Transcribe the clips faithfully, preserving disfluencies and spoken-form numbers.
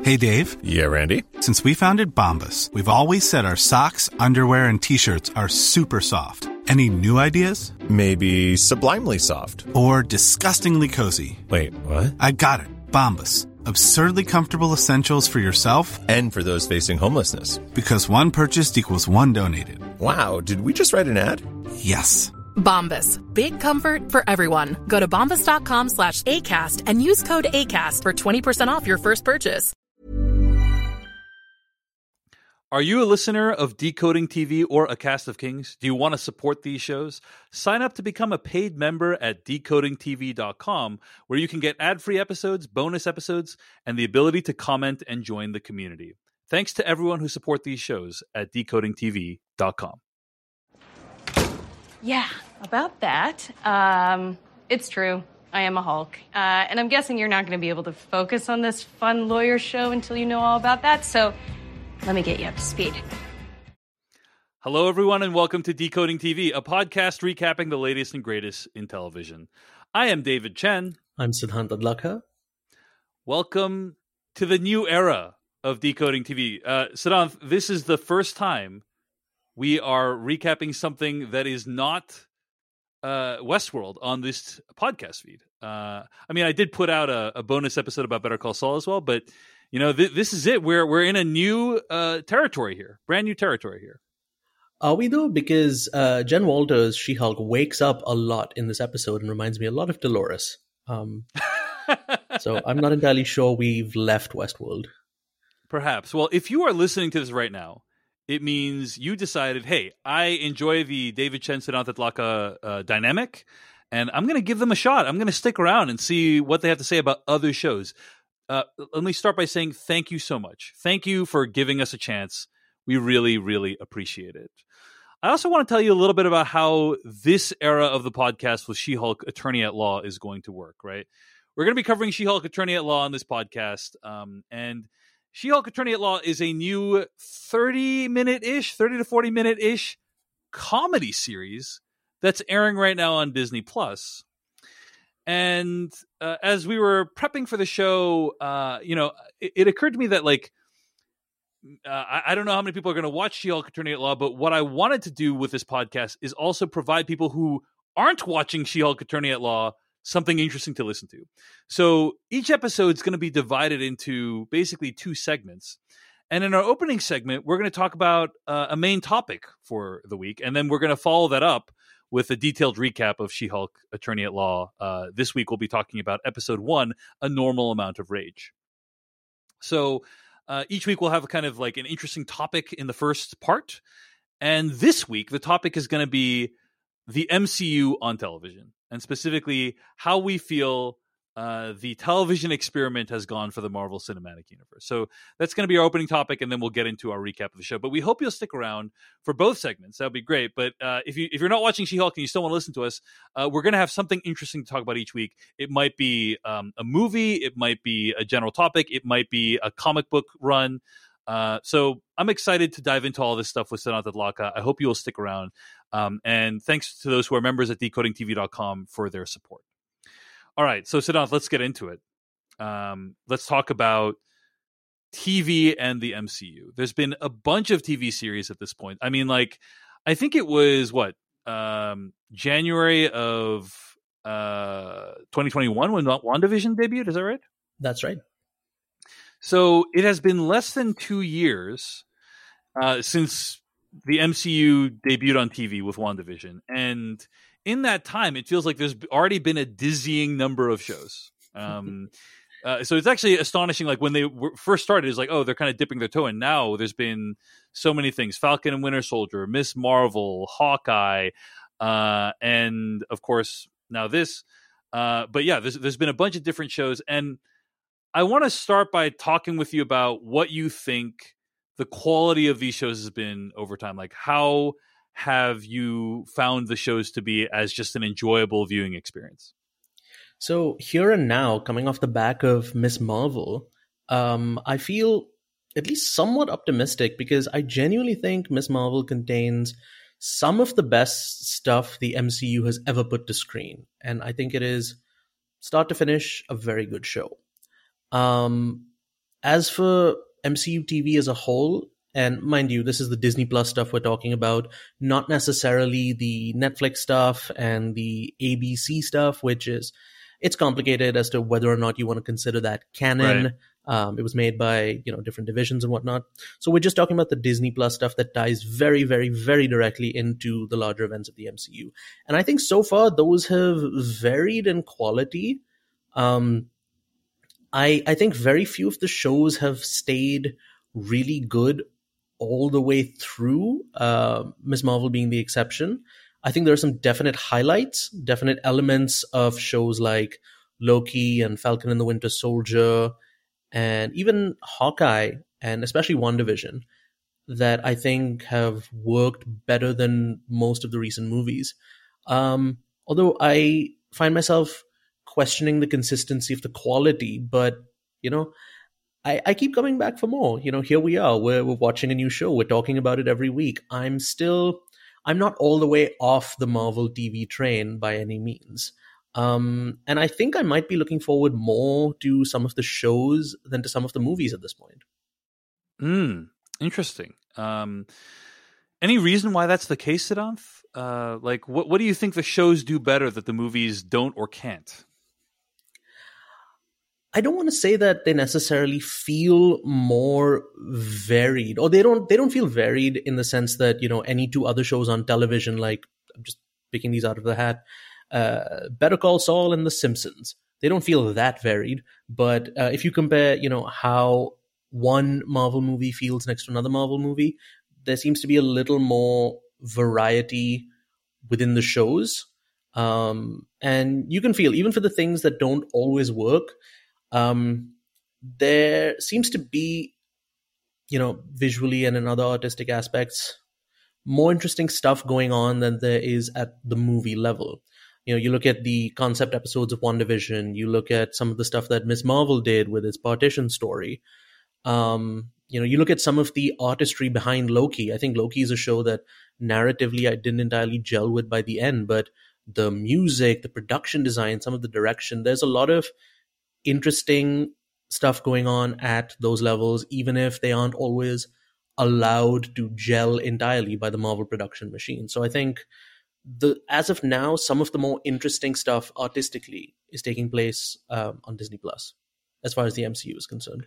Hey, Dave. Yeah, Randy? Since we founded Bombas, we've always said our socks, underwear, and T-shirts are super soft. Any new ideas? Maybe sublimely soft. Or disgustingly cozy. Wait, what? I got it. Bombas. Absurdly comfortable essentials for yourself and for those facing homelessness. Because one purchased equals one donated. Wow, did we just write an ad? Yes. Bombas. Big comfort for everyone. Go to bombas.com slash ACAST and use code ACAST for twenty percent off your first purchase. Are you a listener of Decoding T V or A Cast of Kings? Do you want to support these shows? Sign up to become a paid member at decoding t v dot com, where you can get ad-free episodes, bonus episodes, and the ability to comment and join the community. Thanks to everyone who support these shows at decoding t v dot com. Yeah, about that. Um, it's true. I am a Hulk. Uh, and I'm guessing you're not going to be able to focus on this fun lawyer show until you know all about that, so let me get you up to speed. Hello, everyone, and welcome to Decoding T V, a podcast recapping the latest and greatest in television. I am David Chen. I'm Siddhant Adlakha. Welcome to the new era of Decoding T V. Uh, Siddhant, this is the first time we are recapping something that is not uh, Westworld on this podcast feed. Uh, I mean, I did put out a, a bonus episode about Better Call Saul as well, but you know, th- this is it. We're we're in a new uh, territory here, brand new territory here. Are we though? Because uh, Jen Walters, She-Hulk, wakes up a lot in this episode and reminds me a lot of Dolores. Um, so I'm not entirely sure we've left Westworld. Perhaps. Well, if you are listening to this right now, it means you decided, hey, I enjoy the David Chen Siddhant Adlakha uh, dynamic, and I'm going to give them a shot. I'm going to stick around and see what they have to say about other shows. Uh, let me start by saying thank you so much. Thank you for giving us a chance. We really, really appreciate it. I also want to tell you a little bit about how this era of the podcast with She-Hulk Attorney at Law is going to work, right? We're going to be covering She-Hulk Attorney at Law on this podcast. Um, and She-Hulk Attorney at Law is a new thirty-minute-ish, thirty to forty-minute-ish comedy series that's airing right now on Disney Plus. And uh, as we were prepping for the show, uh, you know, it, it occurred to me that, like, uh, I, I don't know how many people are going to watch She-Hulk Attorney at Law, but what I wanted to do with this podcast is also provide people who aren't watching She-Hulk Attorney at Law something interesting to listen to. So each episode is going to be divided into basically two segments. And in our opening segment, we're going to talk about uh, a main topic for the week, and then we're going to follow that up with a detailed recap of She-Hulk Attorney at Law. Uh, this week, we'll be talking about episode one, A Normal Amount of Rage. So uh, each week, we'll have kind of like an interesting topic in the first part. And this week, the topic is going to be the M C U on television, and specifically how we feel uh, the television experiment has gone for the Marvel Cinematic Universe. So that's going to be our opening topic, and then we'll get into our recap of the show. But we hope you'll stick around for both segments. That would be great. But uh, if, you, if you're not watching She-Hulk and you still want to listen to us, uh, we're going to have something interesting to talk about each week. It might be um, a movie. It might be a general topic. It might be a comic book run. Uh, so I'm excited to dive into all this stuff with Siddhant Adlakha. I hope you will stick around. Um, and thanks to those who are members at decoding t v dot com for their support. All right, so Siddhant, let's get into it. Um, let's talk about T V and the M C U. There's been a bunch of T V series at this point. I mean, like, I think it was, what, um, January of uh, twenty twenty-one when WandaVision debuted? Is that right? That's right. So it has been less than two years uh, since the M C U debuted on T V with WandaVision. And in that time, it feels like there's already been a dizzying number of shows. Um, uh, so it's actually astonishing. Like when they were first started, it's like, oh, they're kind of dipping their toe in. Now there's been so many things: Falcon and Winter Soldier, Miss Marvel, Hawkeye, uh, and of course now this. Uh, but yeah, there's, there's been a bunch of different shows. And I want to start by talking with you about what you think the quality of these shows has been over time. Like, how have you found the shows to be as just an enjoyable viewing experience? So here and now, coming off the back of Miss Marvel, um, I feel at least somewhat optimistic because I genuinely think Miss Marvel contains some of the best stuff the M C U has ever put to screen. And I think it is, start to finish, a very good show. Um, as for M C U T V as a whole, and mind you, this is the Disney Plus stuff we're talking about, not necessarily the Netflix stuff and the A B C stuff, which is, it's complicated as to whether or not you want to consider that canon. Right. Um, it was made by, you know, different divisions and whatnot. So we're just talking about the Disney Plus stuff that ties very, very, very directly into the larger events of the M C U. And I think so far those have varied in quality. Um, I I think very few of the shows have stayed really good all the way through, uh, Miz Marvel being the exception. I think there are some definite highlights, definite elements of shows like Loki and Falcon and the Winter Soldier, and even Hawkeye, and especially WandaVision, that I think have worked better than most of the recent movies. Um, although I find myself questioning the consistency of the quality, but, you know, I, I keep coming back for more. You know, here we are, we're, we're watching a new show, we're talking about it every week. I'm still, I'm not all the way off the Marvel T V train by any means. Um, and I think I might be looking forward more to some of the shows than to some of the movies at this point. Hmm. Interesting. Um, any reason why that's the case, Siddhanth? Uh, like, what what do you think the shows do better that the movies don't or can't? I don't want to say that they necessarily feel more varied, or they don't. They don't feel varied in the sense that, you know, any two other shows on television, like, I'm just picking these out of the hat, uh, Better Call Saul and The Simpsons. They don't feel that varied. But uh, if you compare, you know, how one Marvel movie feels next to another Marvel movie, there seems to be a little more variety within the shows. Um, and you can feel, even for the things that don't always work, um, there seems to be, you know, visually and in other artistic aspects, more interesting stuff going on than there is at the movie level. You know, you look at the concept episodes of WandaVision, you look at some of the stuff that Miz Marvel did with its partition story. Um, you know, you look at some of the artistry behind Loki. I think Loki is a show that narratively I didn't entirely gel with by the end, but the music, the production design, some of the direction, there's a lot of interesting stuff going on at those levels, even if they aren't always allowed to gel entirely by the Marvel production machine. So I think the as of now, some of the more interesting stuff artistically is taking place um, on Disney Plus, as far as the M C U is concerned.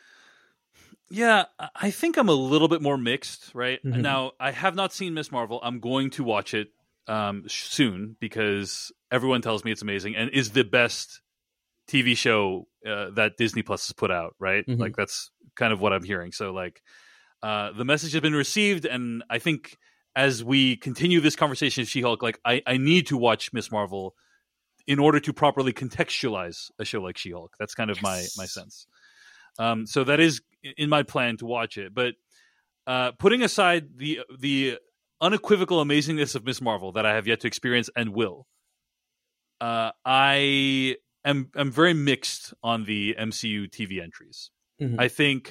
Yeah, I think I'm a little bit more mixed, right? Mm-hmm. Now, I have not seen Miz Marvel. I'm going to watch it um, soon because everyone tells me it's amazing and is the best T V show uh, that Disney Plus has put out, right? Mm-hmm. Like, that's kind of what I'm hearing. So, like, uh, the message has been received, and I think as we continue this conversation of She-Hulk, like, I, I need to watch Miz Marvel in order to properly contextualize a show like She-Hulk. That's kind of my my sense. Um, so that is in my plan to watch it. But uh, putting aside the the unequivocal amazingness of Miz Marvel that I have yet to experience and will, uh, I am am very mixed on the M C U T V entries. Mm-hmm. I think,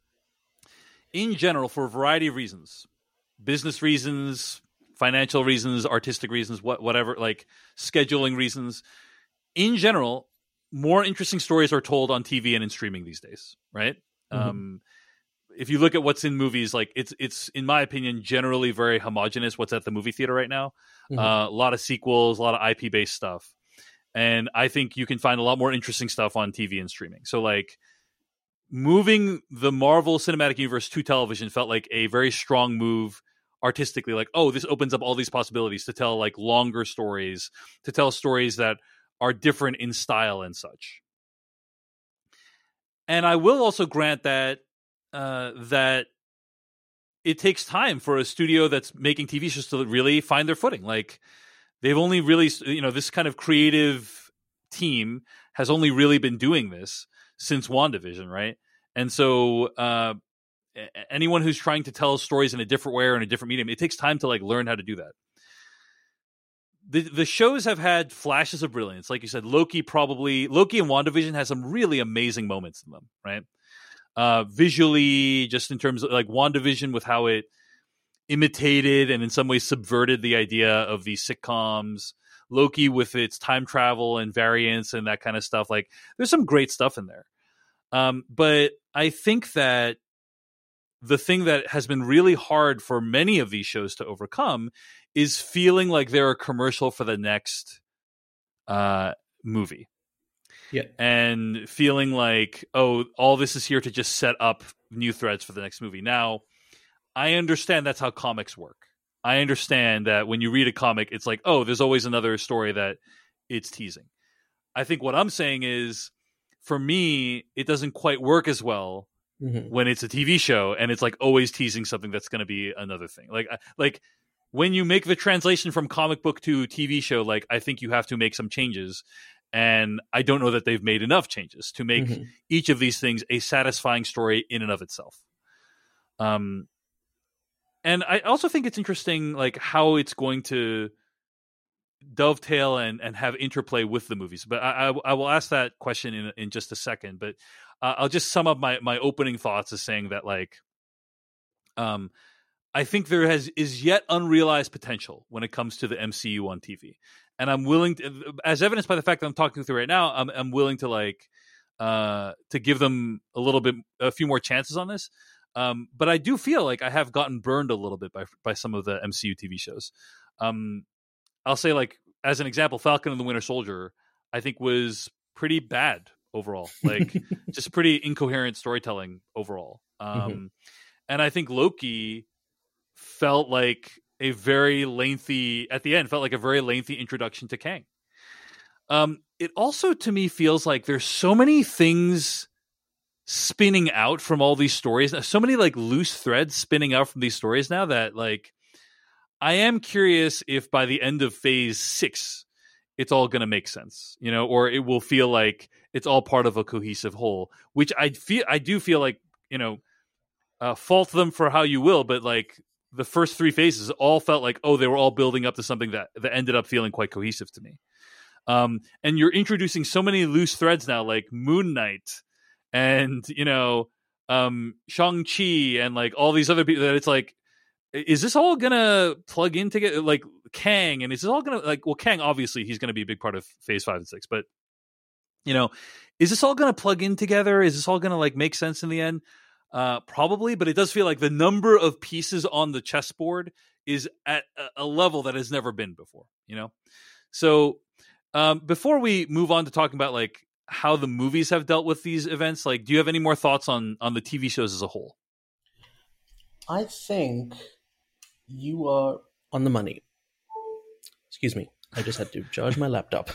in general, for a variety of reasons, business reasons, financial reasons, artistic reasons, what whatever, like scheduling reasons, in general, more interesting stories are told on T V and in streaming these days, right? Mm-hmm. Um, if you look at what's in movies, like it's it's in my opinion generally very homogenous. What's at the movie theater right now, mm-hmm. uh, a lot of sequels, a lot of I P based stuff, and I think you can find a lot more interesting stuff on T V and streaming. So, like, moving the Marvel Cinematic Universe to television felt like a very strong move artistically. Like, oh, this opens up all these possibilities to tell like longer stories, to tell stories that are different in style and such. And I will also grant that uh, that it takes time for a studio that's making T V shows to really find their footing. Like, they've only really, you know, this kind of creative team has only really been doing this since WandaVision, right? And so uh, anyone who's trying to tell stories in a different way or in a different medium, it takes time to like learn how to do that. The the shows have had flashes of brilliance. Like you said, Loki probably, Loki and WandaVision has some really amazing moments in them, right? Uh, visually, just in terms of like WandaVision with how it imitated and in some ways subverted the idea of these sitcoms. Loki with its time travel and variance and that kind of stuff. Like, there's some great stuff in there. Um, but I think that the thing that has been really hard for many of these shows to overcome is feeling like they're a commercial for the next uh, movie. Yeah. And feeling like, oh, all this is here to just set up new threads for the next movie. Now, I understand that's how comics work. I understand that when you read a comic, it's like, oh, there's always another story that it's teasing. I think what I'm saying is, for me, it doesn't quite work as well mm-hmm. when it's a T V show and it's like always teasing something that's going to be another thing. Like, like when you make the translation from comic book to T V show, like I think you have to make some changes. And I don't know that they've made enough changes to make mm-hmm. each of these things a satisfying story in and of itself. Um, and I also think it's interesting, like how it's going to dovetail and, and have interplay with the movies. But I, I, I will ask that question in in just a second. But uh, I'll just sum up my, my opening thoughts as saying that, like, um, I think there has is yet unrealized potential when it comes to the M C U on T V. And I'm willing to, as evidenced by the fact that I'm talking through right now, I'm, I'm willing to like uh, to give them a little bit, a few more chances on this. Um, but I do feel like I have gotten burned a little bit by by some of the M C U T V shows. Um, I'll say, like, as an example, Falcon and the Winter Soldier, I think was pretty bad overall. Like, just pretty incoherent storytelling overall. Um, mm-hmm. And I think Loki felt like a very lengthy, at the end, felt like a very lengthy introduction to Kang. Um, it also, to me, feels like there's so many things spinning out from all these stories, so many like loose threads spinning out from these stories now that, like, I am curious if by the end of phase six, it's all going to make sense, you know, or it will feel like it's all part of a cohesive whole, which I feel, I do feel like, you know, uh, fault them for how you will, but like the first three phases all felt like, oh, they were all building up to something that, that ended up feeling quite cohesive to me. Um, and you're introducing so many loose threads now, like Moon Knight and, you know, um, Shang-Chi and like all these other people that it's like, is this all gonna plug in together, like Kang? And is this all gonna, like, well, Kang obviously he's gonna be a big part of Phase Five and Six, but you know, is this all gonna plug in together? Is this all gonna like make sense in the end? Uh, probably, but it does feel like the number of pieces on the chessboard is at a level that has never been before. You know, so um, before we move on to talking about like how the movies have dealt with these events, like, do you have any more thoughts on on the T V shows as a whole? I think you are on the money. Excuse me. I just had to charge my laptop.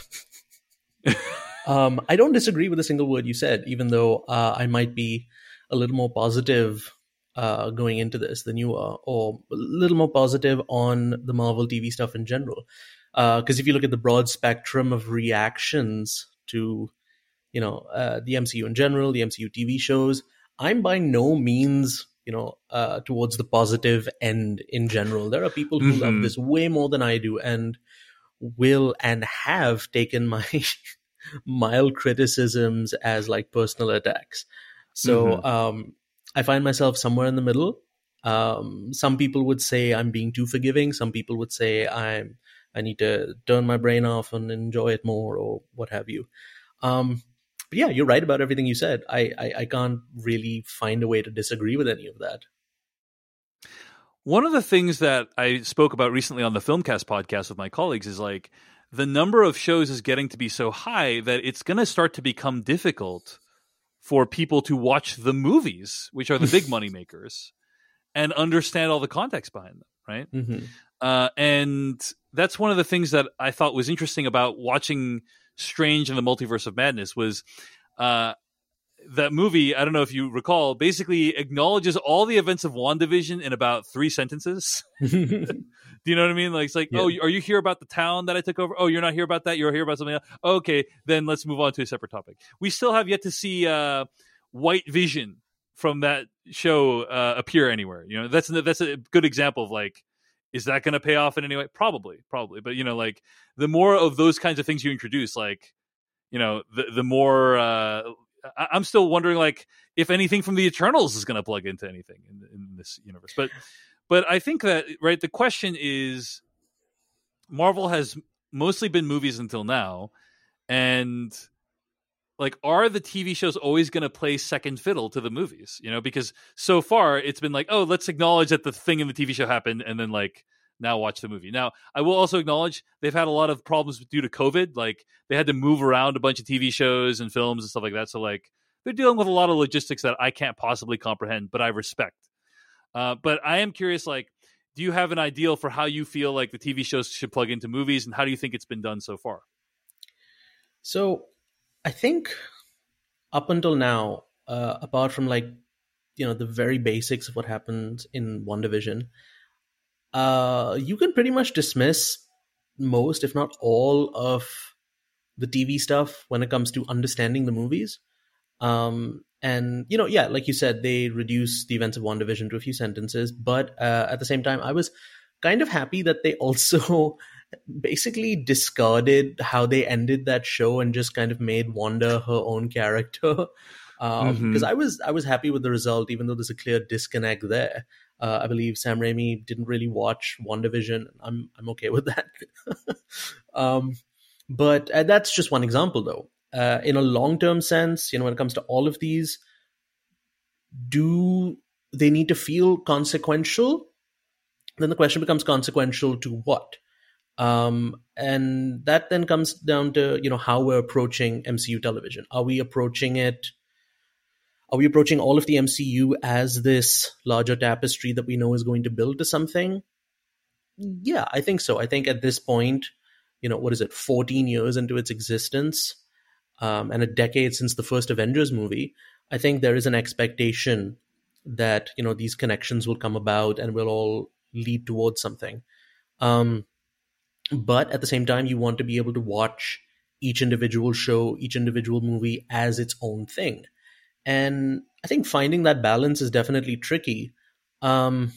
um, I don't disagree with a single word you said, even though uh, I might be a little more positive uh, going into this than you are, or a little more positive on the Marvel T V stuff in general. Because uh, if you look at the broad spectrum of reactions to, you know, uh, the M C U in general, the M C U T V shows, I'm by no means, you know, uh, towards the positive end in general. There are people who mm-hmm. love this way more than I do and will and have taken my mild criticisms as like personal attacks. So mm-hmm. um, I find myself somewhere in the middle. Um, some people would say I'm being too forgiving. Some people would say I'm I need to turn my brain off and enjoy it more or what have you. Um, But yeah, you're right about everything you said. I, I I can't really find a way to disagree with any of that. One of the things that I spoke about recently on the Filmcast podcast with my colleagues is like the number of shows is getting to be so high that it's going to start to become difficult for people to watch the movies, which are the big money makers, and understand all the context behind them, right? Mm-hmm. Uh, and that's one of the things that I thought was interesting about watching Strange in the Multiverse of Madness was uh, that movie, I don't know if you recall, basically acknowledges all the events of WandaVision in about three sentences. Do you know what I mean? Like, it's like, yeah. Oh, are you here about the town that I took over? Oh, you're not here about that? You're here about something else? Okay, then let's move on to a separate topic. We still have yet to see uh, White Vision from that show uh, appear anywhere. You know, that's that's a good example of like, is that going to pay off in any way? Probably, probably. But, you know, like the more of those kinds of things you introduce, like, you know, the the more uh, I, I'm still wondering, like, if anything from the Eternals is going to plug into anything in, in this universe. But but I think that, right, the question is, Marvel has mostly been movies until now. And like, are the T V shows always going to play second fiddle to the movies? You know, because so far it's been like, oh, let's acknowledge that the thing in the T V show happened, and then like now watch the movie. Now, I will also acknowledge they've had a lot of problems due to COVID. Like, they had to move around a bunch of T V shows and films and stuff like that. So like, they're dealing with a lot of logistics that I can't possibly comprehend, but I respect. Uh, but I am curious, like, do you have an ideal for how you feel like the T V shows should plug into movies, and how do you think it's been done so far? So I think up until now, uh, apart from like, you know, the very basics of what happens in WandaVision, uh, you can pretty much dismiss most, if not all, of the T V stuff when it comes to understanding the movies. Um, and, you know, yeah, like you said, they reduce the events of WandaVision to a few sentences. But uh, at the same time, I was kind of happy that they also basically discarded how they ended that show and just kind of made Wanda her own character. Um, mm-hmm. Because I was I was happy with the result, even though there's a clear disconnect there. Uh, I believe Sam Raimi didn't really watch WandaVision. I'm I'm okay with that. um, but uh, that's just one example, though. Uh, in a long-term sense, you know, when it comes to all of these, do they need to feel consequential? Then the question becomes, consequential to what? Um, and that then comes down to, you know, how we're approaching M C U television. Are we approaching it? Are we approaching all of the M C U as this larger tapestry that we know is going to build to something? Yeah, I think so. I think at this point, you know, what is it, fourteen years into its existence, um, and a decade since the first Avengers movie, I think there is an expectation that, you know, these connections will come about and will all lead towards something. Um, but at the same time, you want to be able to watch each individual show, each individual movie as its own thing. And I think finding that balance is definitely tricky. Um,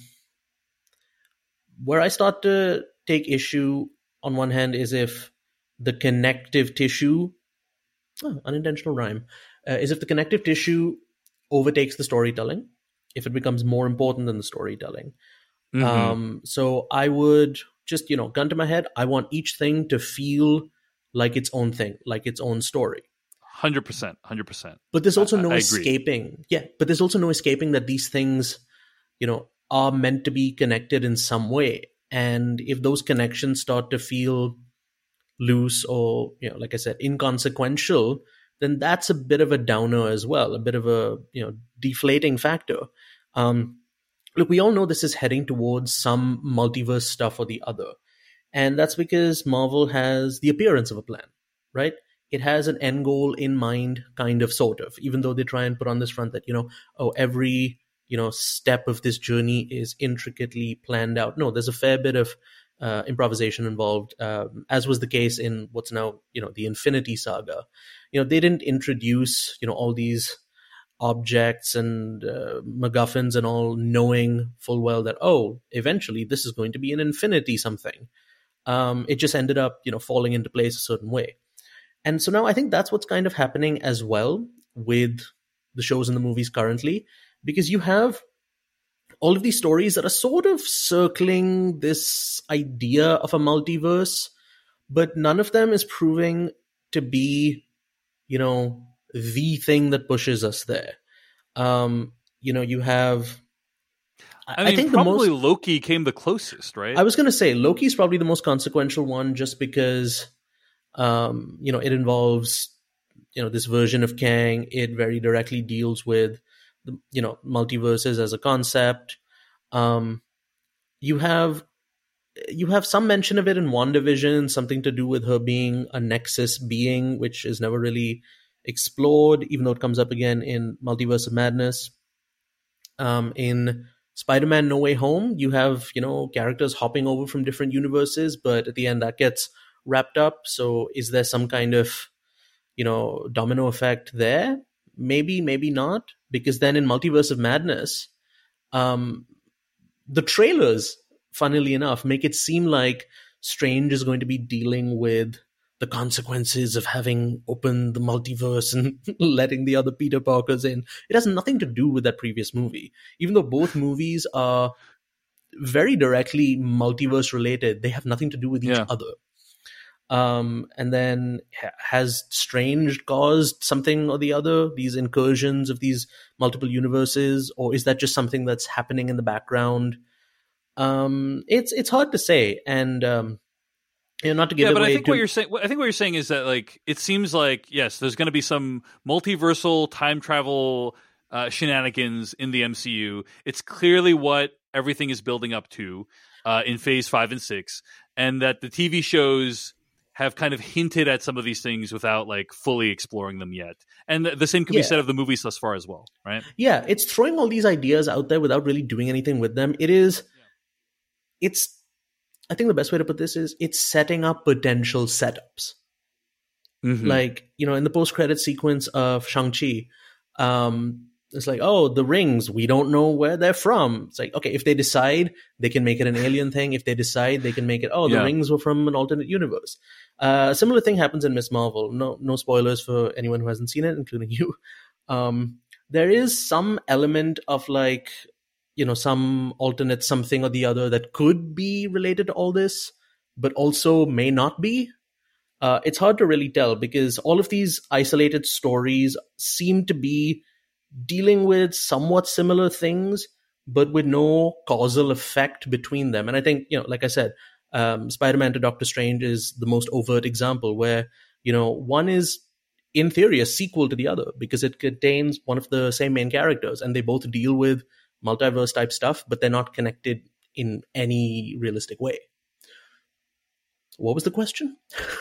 where I start to take issue, on one hand, is if the connective tissue, oh, unintentional rhyme, uh, is if the connective tissue overtakes the storytelling, if it becomes more important than the storytelling. Mm-hmm. Um, so I would just, you know, gun to my head, I want each thing to feel like its own thing, like its own story. one hundred percent, one hundred percent. But there's also I, no I escaping. Agree. Yeah, but there's also no escaping that these things, you know, are meant to be connected in some way. And if those connections start to feel loose or, you know, like I said, inconsequential, then that's a bit of a downer as well, a bit of a, you know, deflating factor. Um, look, we all know this is heading towards some multiverse stuff or the other. And that's because Marvel has the appearance of a plan, right? It has an end goal in mind, kind of, sort of, even though they try and put on this front that, you know, oh, every, you know, step of this journey is intricately planned out. No, there's a fair bit of uh, improvisation involved, um, as was the case in what's now, you know, the Infinity Saga. You know, they didn't introduce, you know, all these objects and uh, MacGuffins and all, knowing full well that, oh, eventually this is going to be an infinity something. Um, it just ended up, you know, falling into place a certain way. And so now I think that's what's kind of happening as well with the shows and the movies currently, because you have all of these stories that are sort of circling this idea of a multiverse, but none of them is proving to be, you know, the thing that pushes us there. Um, you know, you have... I mean, I think probably the most, Loki came the closest, right? I was going to say Loki's probably the most consequential one, just because, um, you know, it involves, you know, this version of Kang. It very directly deals with, the, you know, multiverses as a concept. Um, you have you have some mention of it in WandaVision, something to do with her being a Nexus being, which is never really explored, even though it comes up again in Multiverse of Madness. Um, in Spider-Man No Way Home, you have, you know, characters hopping over from different universes, but at the end that gets wrapped up. So is there some kind of, you know, domino effect there? Maybe, maybe not. Because then in Multiverse of Madness, um, the trailers, funnily enough, make it seem like Strange is going to be dealing with the consequences of having opened the multiverse and letting the other Peter Parkers in. It has nothing to do with that previous movie. Even though both movies are very directly multiverse related, they have nothing to do with each yeah. other. Um, and then ha- has Strange caused something or the other, these incursions of these multiple universes, or is that just something that's happening in the background? Um, it's it's hard to say, and um, you know, not to give yeah, it but away. I think to- what you're saying, I think what you're saying is that like it seems like yes, there's going to be some multiversal time travel uh, shenanigans in the M C U. It's clearly what everything is building up to uh, in Phase Five and Six, and that the T V shows have kind of hinted at some of these things without like fully exploring them yet. And the, the same can Yeah. be said of the movies thus far as well, right? Yeah, it's throwing all these ideas out there without really doing anything with them. It is, it's, I think the best way to put this is it's setting up potential setups. Mhm. Like, you know, in the post-credit sequence of Shang-Chi, um, it's like, oh, the rings, we don't know where they're from. It's like, okay, if they decide, they can make it an alien thing. If they decide, they can make it, oh, the Yeah. rings were from an alternate universe. Uh, a similar thing happens in Miss Marvel. No, no spoilers for anyone who hasn't seen it, including you. Um, there is some element of like, you know, some alternate something or the other that could be related to all this, but also may not be. Uh, it's hard to really tell because all of these isolated stories seem to be dealing with somewhat similar things, but with no causal effect between them. And I think, you know, like I said, um, Spider-Man to Doctor Strange is the most overt example where, you know, one is in theory a sequel to the other because it contains one of the same main characters and they both deal with multiverse type stuff, but they're not connected in any realistic way. What was the question?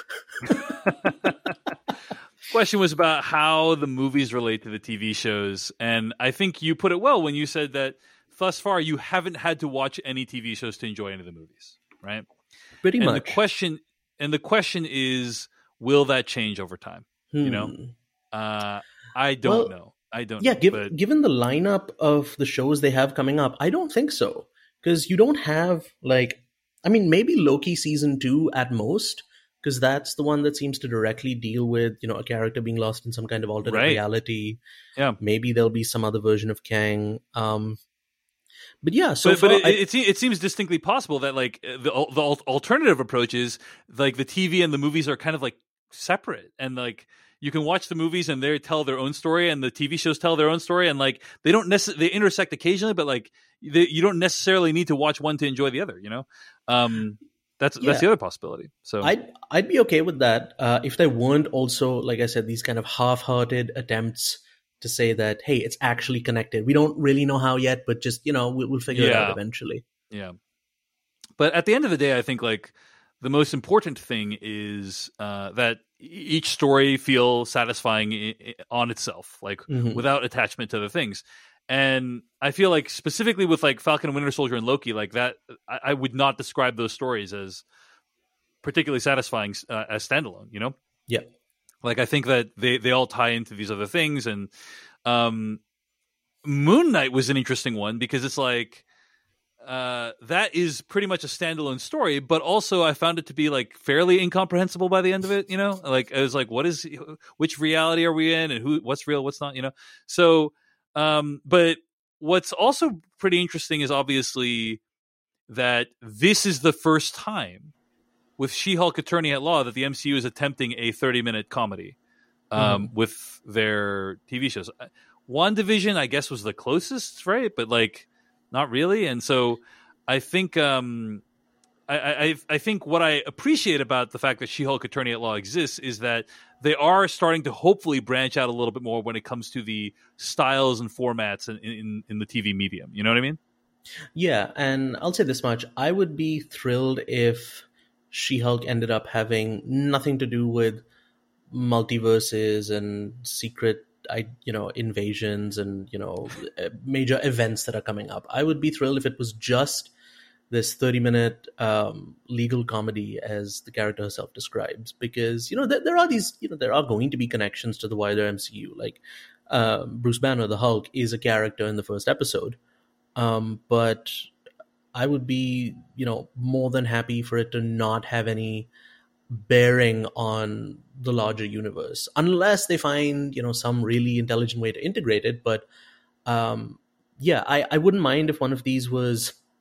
Question was about how the movies relate to the T V shows, and I think you put it well when you said that thus far you haven't had to watch any T V shows to enjoy any of the movies, right? Pretty and much. the question and the question is, will that change over time? You know, Hmm. uh, I don't Well, know. I don't. Yeah, know, give, but given the lineup of the shows they have coming up, I don't think so. Because you don't have, like, I mean, maybe Loki season two at most, because that's the one that seems to directly deal with, you know, a character being lost in some kind of alternate Right. reality. Yeah. Maybe there'll be some other version of Kang. Um, but yeah, so but, far, but it, I- it, se- it seems distinctly possible that like the the al- alternative approach is like the T V and the movies are kind of like separate, and like you can watch the movies and they tell their own story, and the T V shows tell their own story, and like they don't necessarily they intersect occasionally, but like they, you don't necessarily need to watch one to enjoy the other. You know, um, that's Yeah. that's the other possibility. So I'd I'd be okay with that uh, if there weren't also, like I said, these kind of half-hearted attempts to say that, hey, it's actually connected. We don't really know how yet, but just, you know, we'll, we'll figure it Yeah. out eventually. Yeah. But at the end of the day, I think like the most important thing is uh, that e- each story feel satisfying I- I- on itself, like Mhm. without attachment to other things. And I feel like specifically with like Falcon and Winter Soldier and Loki, like that, I, I would not describe those stories as particularly satisfying uh, as standalone, you know? Yeah. Like I think that they, they all tie into these other things. And um, Moon Knight was an interesting one because it's like, uh, that is pretty much a standalone story, but also I found it to be like fairly incomprehensible by the end of it. You know, like I was like, what is, which reality are we in, and who, what's real, what's not? You know, so, um, but what's also pretty interesting is obviously that this is the first time with She-Hulk Attorney at Law that the M C U is attempting a thirty-minute comedy um, Mhm. with their T V shows. WandaVision, I guess, was the closest, right? But like, not really. And so, I think, um, I, I, I think what I appreciate about the fact that She-Hulk Attorney at Law exists is that they are starting to hopefully branch out a little bit more when it comes to the styles and formats in, in, in the T V medium. You know what I mean? Yeah, and I'll say this much. I would be thrilled if She-Hulk ended up having nothing to do with multiverses and secret, I you know, invasions and, you know, major events that are coming up. I would be thrilled if it was just this thirty-minute um, legal comedy, as the character herself describes, because, you know, there, there are these, you know, there are going to be connections to the wider M C U. Like, uh, Bruce Banner, the Hulk, is a character in the first episode. Um, but I would be, you know, more than happy for it to not have any bearing on the larger universe, unless they find, you know, some really intelligent way to integrate it. But um, yeah, I, I wouldn't mind if one of these was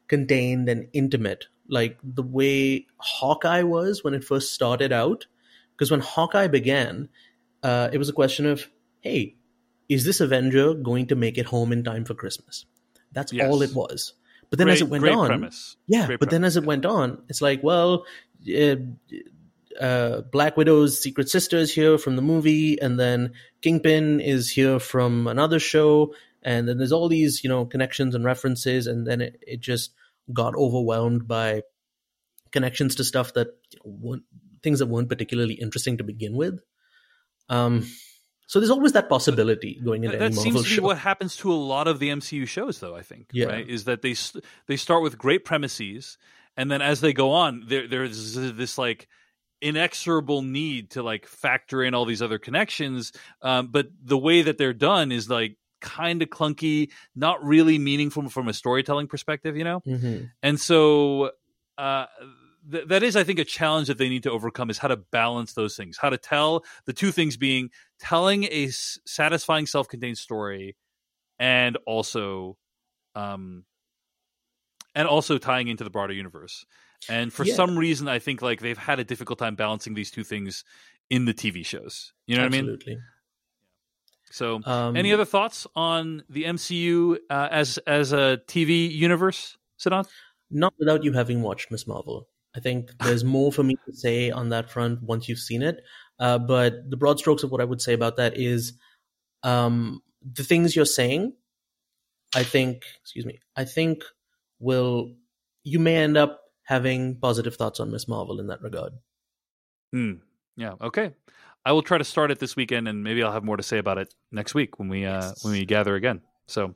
contained and intimate, like the way Hawkeye was when it first started out. Because when Hawkeye began, uh, it was a question of, hey, is this Avenger going to make it home in time for Christmas? That's Yes. all it was. But then Great- as it went great on, premise. yeah. Great but then premise, as it went on, it's like, well, uh, uh, Black Widow's secret sister is here from the movie, and then Kingpin is here from another show, and then there's all these, you know, connections and references, and then it, it just got overwhelmed by connections to stuff that, you know, weren't, things that weren't particularly interesting to begin with. Um, so there's always that possibility going into That, any that Marvel seems to be show. what happens to a lot of the M C U shows, though. I think, Yeah. right, is that they st- they start with great premises, and then as they go on, there there's this like inexorable need to like factor in all these other connections. Um, but the way that they're done is like kind of clunky, not really meaningful from a storytelling perspective, you know. Mm-hmm. And so uh, th- that is, I think, a challenge that they need to overcome, is how to balance those things, how to tell the two things being telling a s- satisfying self-contained story and also um, and also tying into the broader universe. And for Yeah. some reason, I think like they've had a difficult time balancing these two things in the T V shows. You know Absolutely. what I mean? So, Um, any other thoughts on the M C U uh, as as a T V universe, Siddhant? Not without you having watched Miz Marvel. I think there's more for me to say on that front once you've seen it. Uh, but the broad strokes of what I would say about that is um, the things you're saying, I think, excuse me, I think will, you may end up having positive thoughts on Miz Marvel in that regard. Hmm. Yeah. Okay. I will try to start it this weekend, and maybe I'll have more to say about it next week when we uh, when we gather again. So.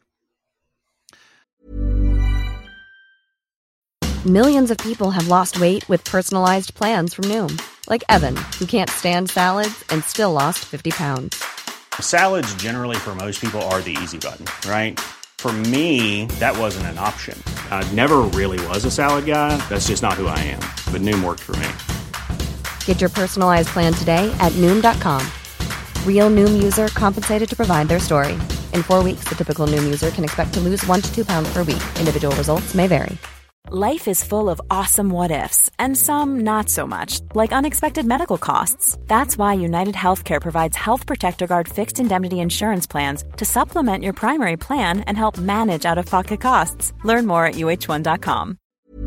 Millions of people have lost weight with personalized plans from Noom. Like Evan, who can't stand salads and still lost fifty pounds. Salads generally for most people are the easy button, right? For me, that wasn't an option. I never really was a salad guy. That's just not who I am. But Noom worked for me. Get your personalized plan today at Noom dot com. Real Noom user compensated to provide their story. In four weeks, the typical Noom user can expect to lose one to two pounds per week. Individual results may vary. Life is full of awesome what-ifs, and some not so much, like unexpected medical costs. That's why United Healthcare provides Health Protector Guard fixed indemnity insurance plans to supplement your primary plan and help manage out-of-pocket costs. Learn more at U H one dot com.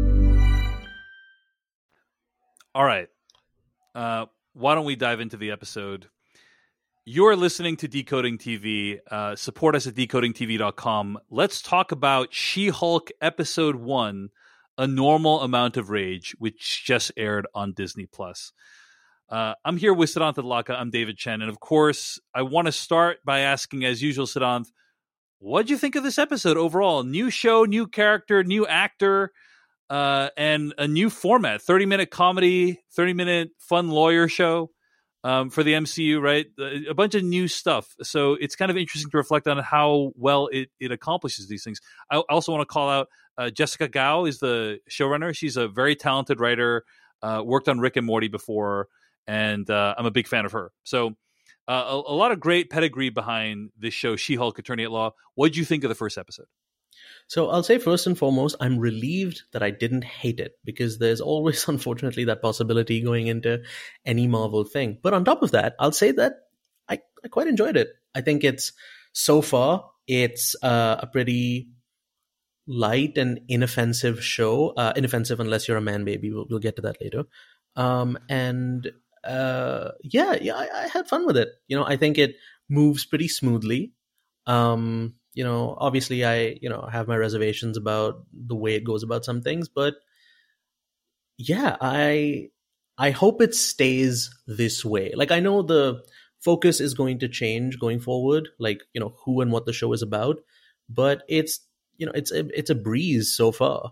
All right. Uh, why don't we dive into the episode? You're listening to Decoding T V. Uh, support us at decoding t v dot com. Let's talk about She-Hulk Episode one, A Normal Amount of Rage, which just aired on Disney Plus. Uh, I'm here with Siddhant Adlakha. I'm David Chen. And of course, I want to start by asking, as usual, Siddhant, what did you think of this episode overall? New show, new character, new actor, uh, and a new format. thirty-minute comedy, thirty-minute fun lawyer show. Um, for the M C U, right? A bunch of new stuff. So it's kind of interesting to reflect on how well it, it accomplishes these things. I also want to call out uh, Jessica Gao is the showrunner. She's a very talented writer, uh, worked on Rick and Morty before, and uh, I'm a big fan of her. So uh, a, a lot of great pedigree behind this show, She-Hulk Attorney at Law. What did you think of the first episode? So I'll say first and foremost, I'm relieved that I didn't hate it, because there's always, unfortunately, that possibility going into any Marvel thing. But on top of that, I'll say that I, I quite enjoyed it. I think it's, so far, it's uh, a pretty light and inoffensive show. Uh, inoffensive unless you're a man baby. We'll, we'll get to that later. Um, and uh, yeah, yeah, I, I had fun with it. You know, I think it moves pretty smoothly. Um, you know, obviously I, you know, have my reservations about the way it goes about some things, but yeah, I, I hope it stays this way. Like, I know the focus is going to change going forward, like, you know, who and what the show is about, but it's, you know, it's a, it's a breeze so far.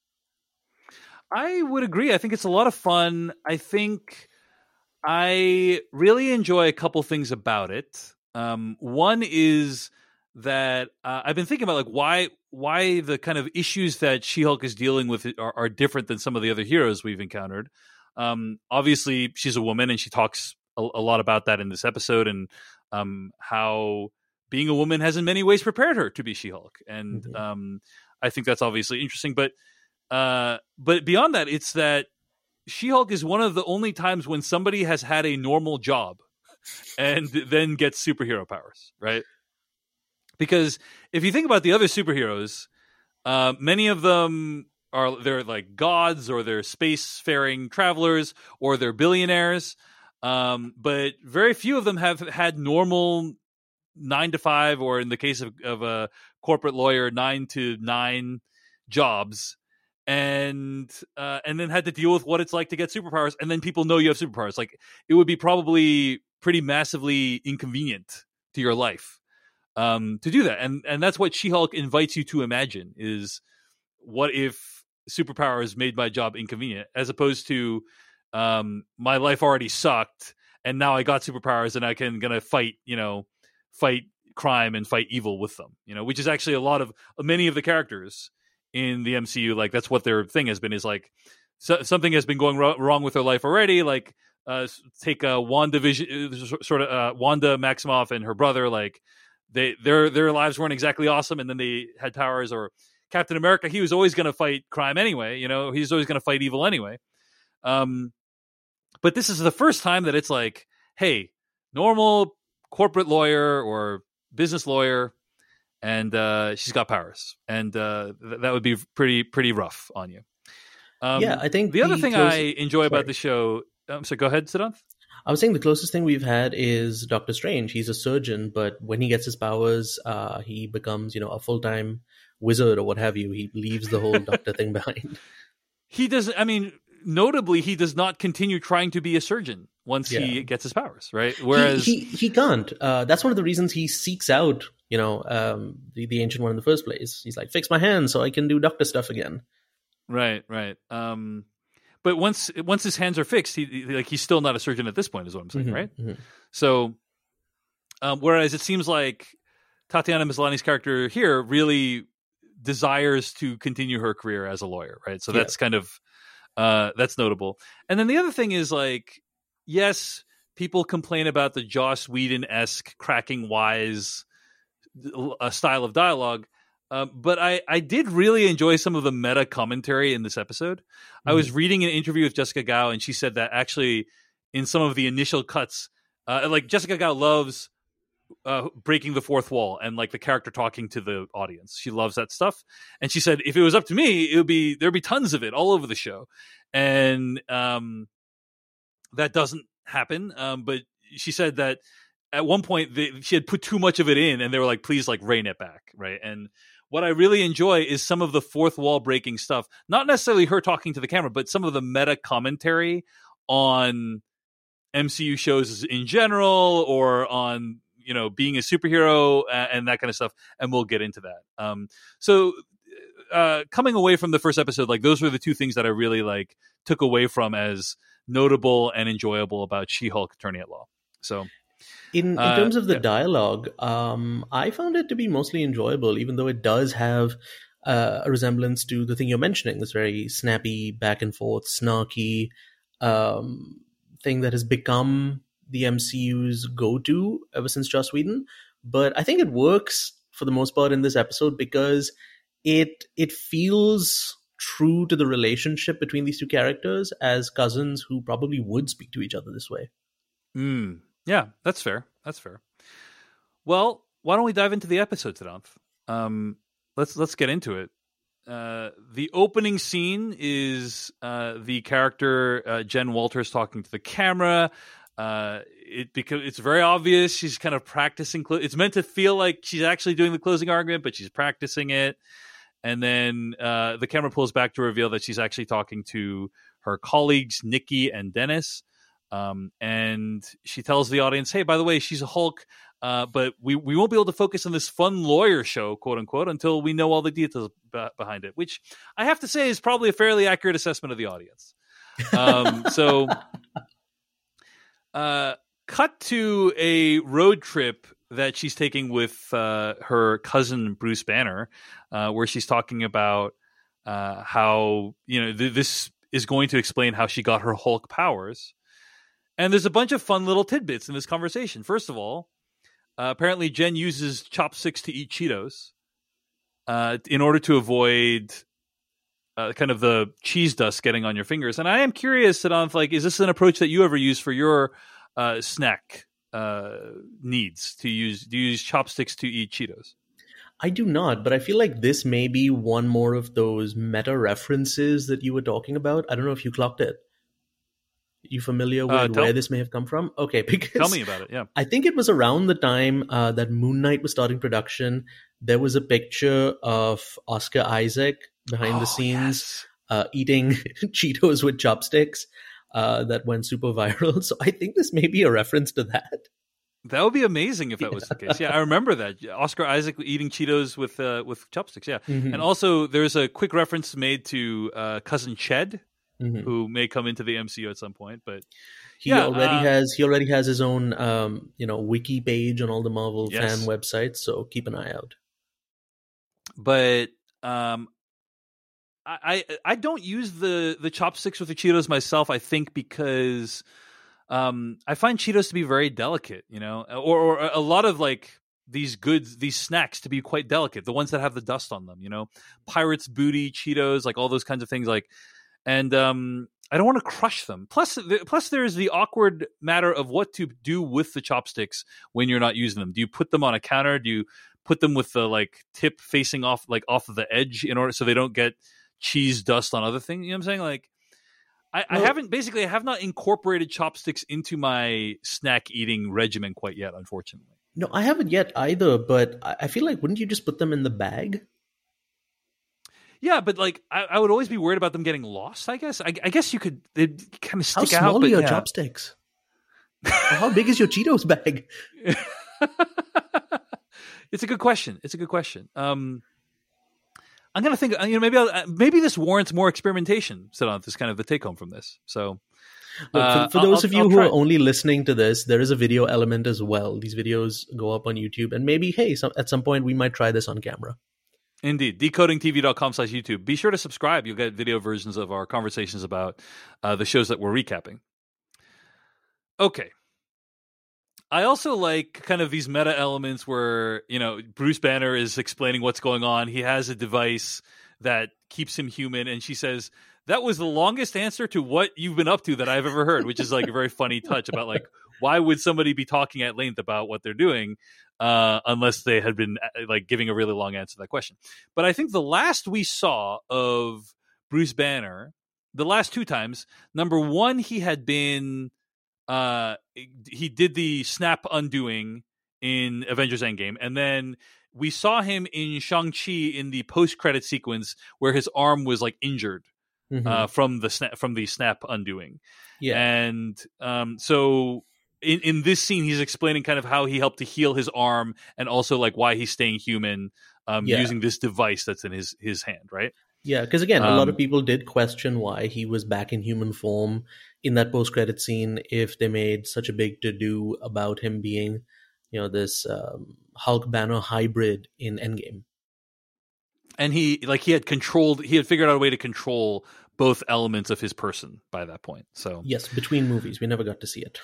I would agree. I think it's a lot of fun. I think I really enjoy a couple things about it. Um, one is that uh, I've been thinking about like why why the kind of issues that She-Hulk is dealing with are, are different than some of the other heroes we've encountered. Um, obviously, she's a woman, and she talks a, a lot about that in this episode, and um, how being a woman has in many ways prepared her to be She-Hulk. And Mm-hmm. um, I think that's obviously interesting. But Uh, but beyond that, it's that She-Hulk is one of the only times when somebody has had a normal job and then gets superhero powers, right? Because if you think about the other superheroes, uh, many of them are they're like gods, or they're spacefaring travelers, or they're billionaires. Um, but very few of them have had normal nine to five, or in the case of, of a corporate lawyer, nine to nine jobs. And uh, and then had to deal with what it's like to get superpowers, and then people know you have superpowers. Like, it would be probably pretty massively inconvenient to your life um, to do that, and and that's what She-Hulk invites you to imagine: is what if superpowers made my job inconvenient, as opposed to um, my life already sucked, and now I got superpowers, and I can gonna fight, you know, fight crime and fight evil with them, you know, which is actually a lot of many of the characters in the M C U. Like, that's what their thing has been, is like so, something has been going ro- wrong with their life already. Like, uh, take a uh, Wanda Vision, sort of uh, Wanda Maximoff and her brother. Like, they their their lives weren't exactly awesome, and then they had powers. Or Captain America, he was always going to fight crime anyway. You know, he's always going to fight evil anyway. Um, but this is the first time that it's like, hey, normal corporate lawyer or business lawyer, and uh, she's got powers, and uh, th- that would be pretty pretty rough on you. Um, yeah, I think the, the other thing close- I enjoy Sorry. about the show. Um, so go ahead, Siddharth. I was saying the closest thing we've had is Doctor Strange. He's a surgeon, but when he gets his powers, uh, he becomes, you know, a full time wizard or what have you. He leaves the whole doctor thing behind. He does. I mean, notably, he does not continue trying to be a surgeon once Yeah. he gets his powers, right? Whereas he he, he can't. Uh, that's one of the reasons he seeks out, you know, um, the the Ancient One in the first place. He's like, fix my hand so I can do doctor stuff again. Right, right. Um, but once once his hands are fixed, he, he like he's still not a surgeon at this point, is what I'm saying, Mhm, right? mhm. So, um, whereas it seems like Tatiana Maslany's character here really desires to continue her career as a lawyer, right? So Yeah. that's kind of uh, that's notable. And then the other thing is, like, yes, people complain about the Joss Whedon-esque cracking wise uh, style of dialogue. Um, but I, I did really enjoy some of the meta commentary in this episode. Mm-hmm. I was reading an interview with Jessica Gao, and she said that actually in some of the initial cuts, uh, like Jessica Gao loves uh, breaking the fourth wall and like the character talking to the audience. She loves that stuff. And she said, if it was up to me, it would be, there'd be tons of it all over the show. And um, that doesn't happen. Um, but she said that at one point they, she had put too much of it in, and they were like, please, like, rein it back. Right. And what I really enjoy is some of the fourth wall breaking stuff, not necessarily her talking to the camera, but some of the meta commentary on M C U shows in general, or on, you know, being a superhero and that kind of stuff. And we'll get into that. Um, so uh, coming away from the first episode, like, those were the two things that I really like took away from as notable and enjoyable about She-Hulk Attorney at Law. So In, in Uh, terms of the yeah. dialogue, um, I found it to be mostly enjoyable, even though it does have uh, a resemblance to the thing you're mentioning, this very snappy, back and forth, snarky um, thing that has become the M C U's go-to ever since Joss Whedon. But I think it works for the most part in this episode because it it feels true to the relationship between these two characters as cousins who probably would speak to each other this way. Mm, yeah, that's fair. That's fair. Well, why don't we dive into the episode, Siddharth? Um, let's let's get into it. Uh, the opening scene is uh, the character uh, Jen Walters talking to the camera. Uh, it because it's very obvious she's kind of practicing. Clo- it's meant to feel like she's actually doing the closing argument, but she's practicing it. And then uh, the camera pulls back to reveal that she's actually talking to her colleagues, Nikki and Dennis. Um, and she tells the audience, hey, by the way, she's a Hulk, uh, but we, we won't be able to focus on this fun lawyer show, quote unquote, until we know all the details b- behind it, which I have to say is probably a fairly accurate assessment of the audience. Um, so uh, cut to a road trip that she's taking with uh, her cousin, Bruce Banner, uh, where she's talking about uh, how, you know, th- this is going to explain how she got her Hulk powers. And there's a bunch of fun little tidbits in this conversation. First of all, uh, apparently Jen uses chopsticks to eat Cheetos uh, in order to avoid uh, kind of the cheese dust getting on your fingers. And I am curious, Siddhanth, like, is this an approach that you ever use for your uh, snack uh, needs? To use, do you use chopsticks to eat Cheetos? I do not, but I feel like this may be one more of those meta references that you were talking about. I don't know if you clocked it. You familiar with uh, tell, where this may have come from? Okay, because tell me about it. Yeah, I think it was around the time uh, that Moon Knight was starting production. There was a picture of Oscar Isaac behind oh, the scenes yes. uh, eating Cheetos with chopsticks uh, that went super viral. So I think this may be a reference to that. That would be amazing if that was the case. Yeah, I remember that. Oscar Isaac eating Cheetos with uh, with chopsticks. Yeah, mm-hmm. And also there's a quick reference made to uh, Cousin Ched. Mm-hmm. Who may come into the M C U at some point, but he yeah, already uh, has he already has his own um, you know wiki page on all the Marvel yes. fan websites, so keep an eye out. But um, I, I I don't use the the chopsticks with the Cheetos myself. I think because um, I find Cheetos to be very delicate, you know, or, or a lot of like these goods, these snacks to be quite delicate. The ones that have the dust on them, you know, Pirates Booty Cheetos, like all those kinds of things, like. And um, I don't want to crush them. Plus, plus there's the awkward matter of what to do with the chopsticks when you're not using them. Do you put them on a counter? Do you put them with the like tip facing off, like off of the edge, in order so they don't get cheese dust on other things? You know what I'm saying? Like, I, well, I haven't basically I have not incorporated chopsticks into my snack eating regimen quite yet, unfortunately. No, I haven't yet either. But I feel like wouldn't you just put them in the bag? Yeah, but like I, I would always be worried about them getting lost. I guess. I, I guess you could. They'd kind of stick out. How small out, are your yeah. chopsticks? How big is your Cheetos bag? It's a good question. It's a good question. Um, I'm gonna think. You know, maybe I'll, maybe this warrants more experimentation. Siddhanth is kind of the take home from this. So, Look, uh, for, for those I'll, of you I'll who try. are only listening to this, there is a video element as well. These videos go up on YouTube, and maybe hey, some, at some point we might try this on camera. Indeed. decoding T V dot com slash YouTube. Be sure to subscribe. You'll get video versions of our conversations about uh, the shows that we're recapping. Okay. I also like kind of these meta elements where, you know, Bruce Banner is explaining what's going on. He has a device that keeps him human. And she says, that was the longest answer to what you've been up to that I've ever heard, which is like a very funny touch about like, why would somebody be talking at length about what they're doing uh, unless they had been like giving a really long answer to that question? But I think the last we saw of Bruce Banner, the last two times, number one, he had been, uh, he did the snap undoing in Avengers Endgame. And then we saw him in Shang-Chi in the post-credit sequence where his arm was like injured. Mm-hmm. Uh, from the snap from the snap undoing, yeah, and um, so in in this scene, he's explaining kind of how he helped to heal his arm, and also like why he's staying human, um, yeah. using this device that's in his his hand, right? Yeah, because again, um, a lot of people did question why he was back in human form in that post credit scene. If they made such a big to do about him being, you know, this um, Hulk Banner hybrid in Endgame. And he like he had controlled he had figured out a way to control both elements of his person by that point. So yes, between movies, we never got to see it.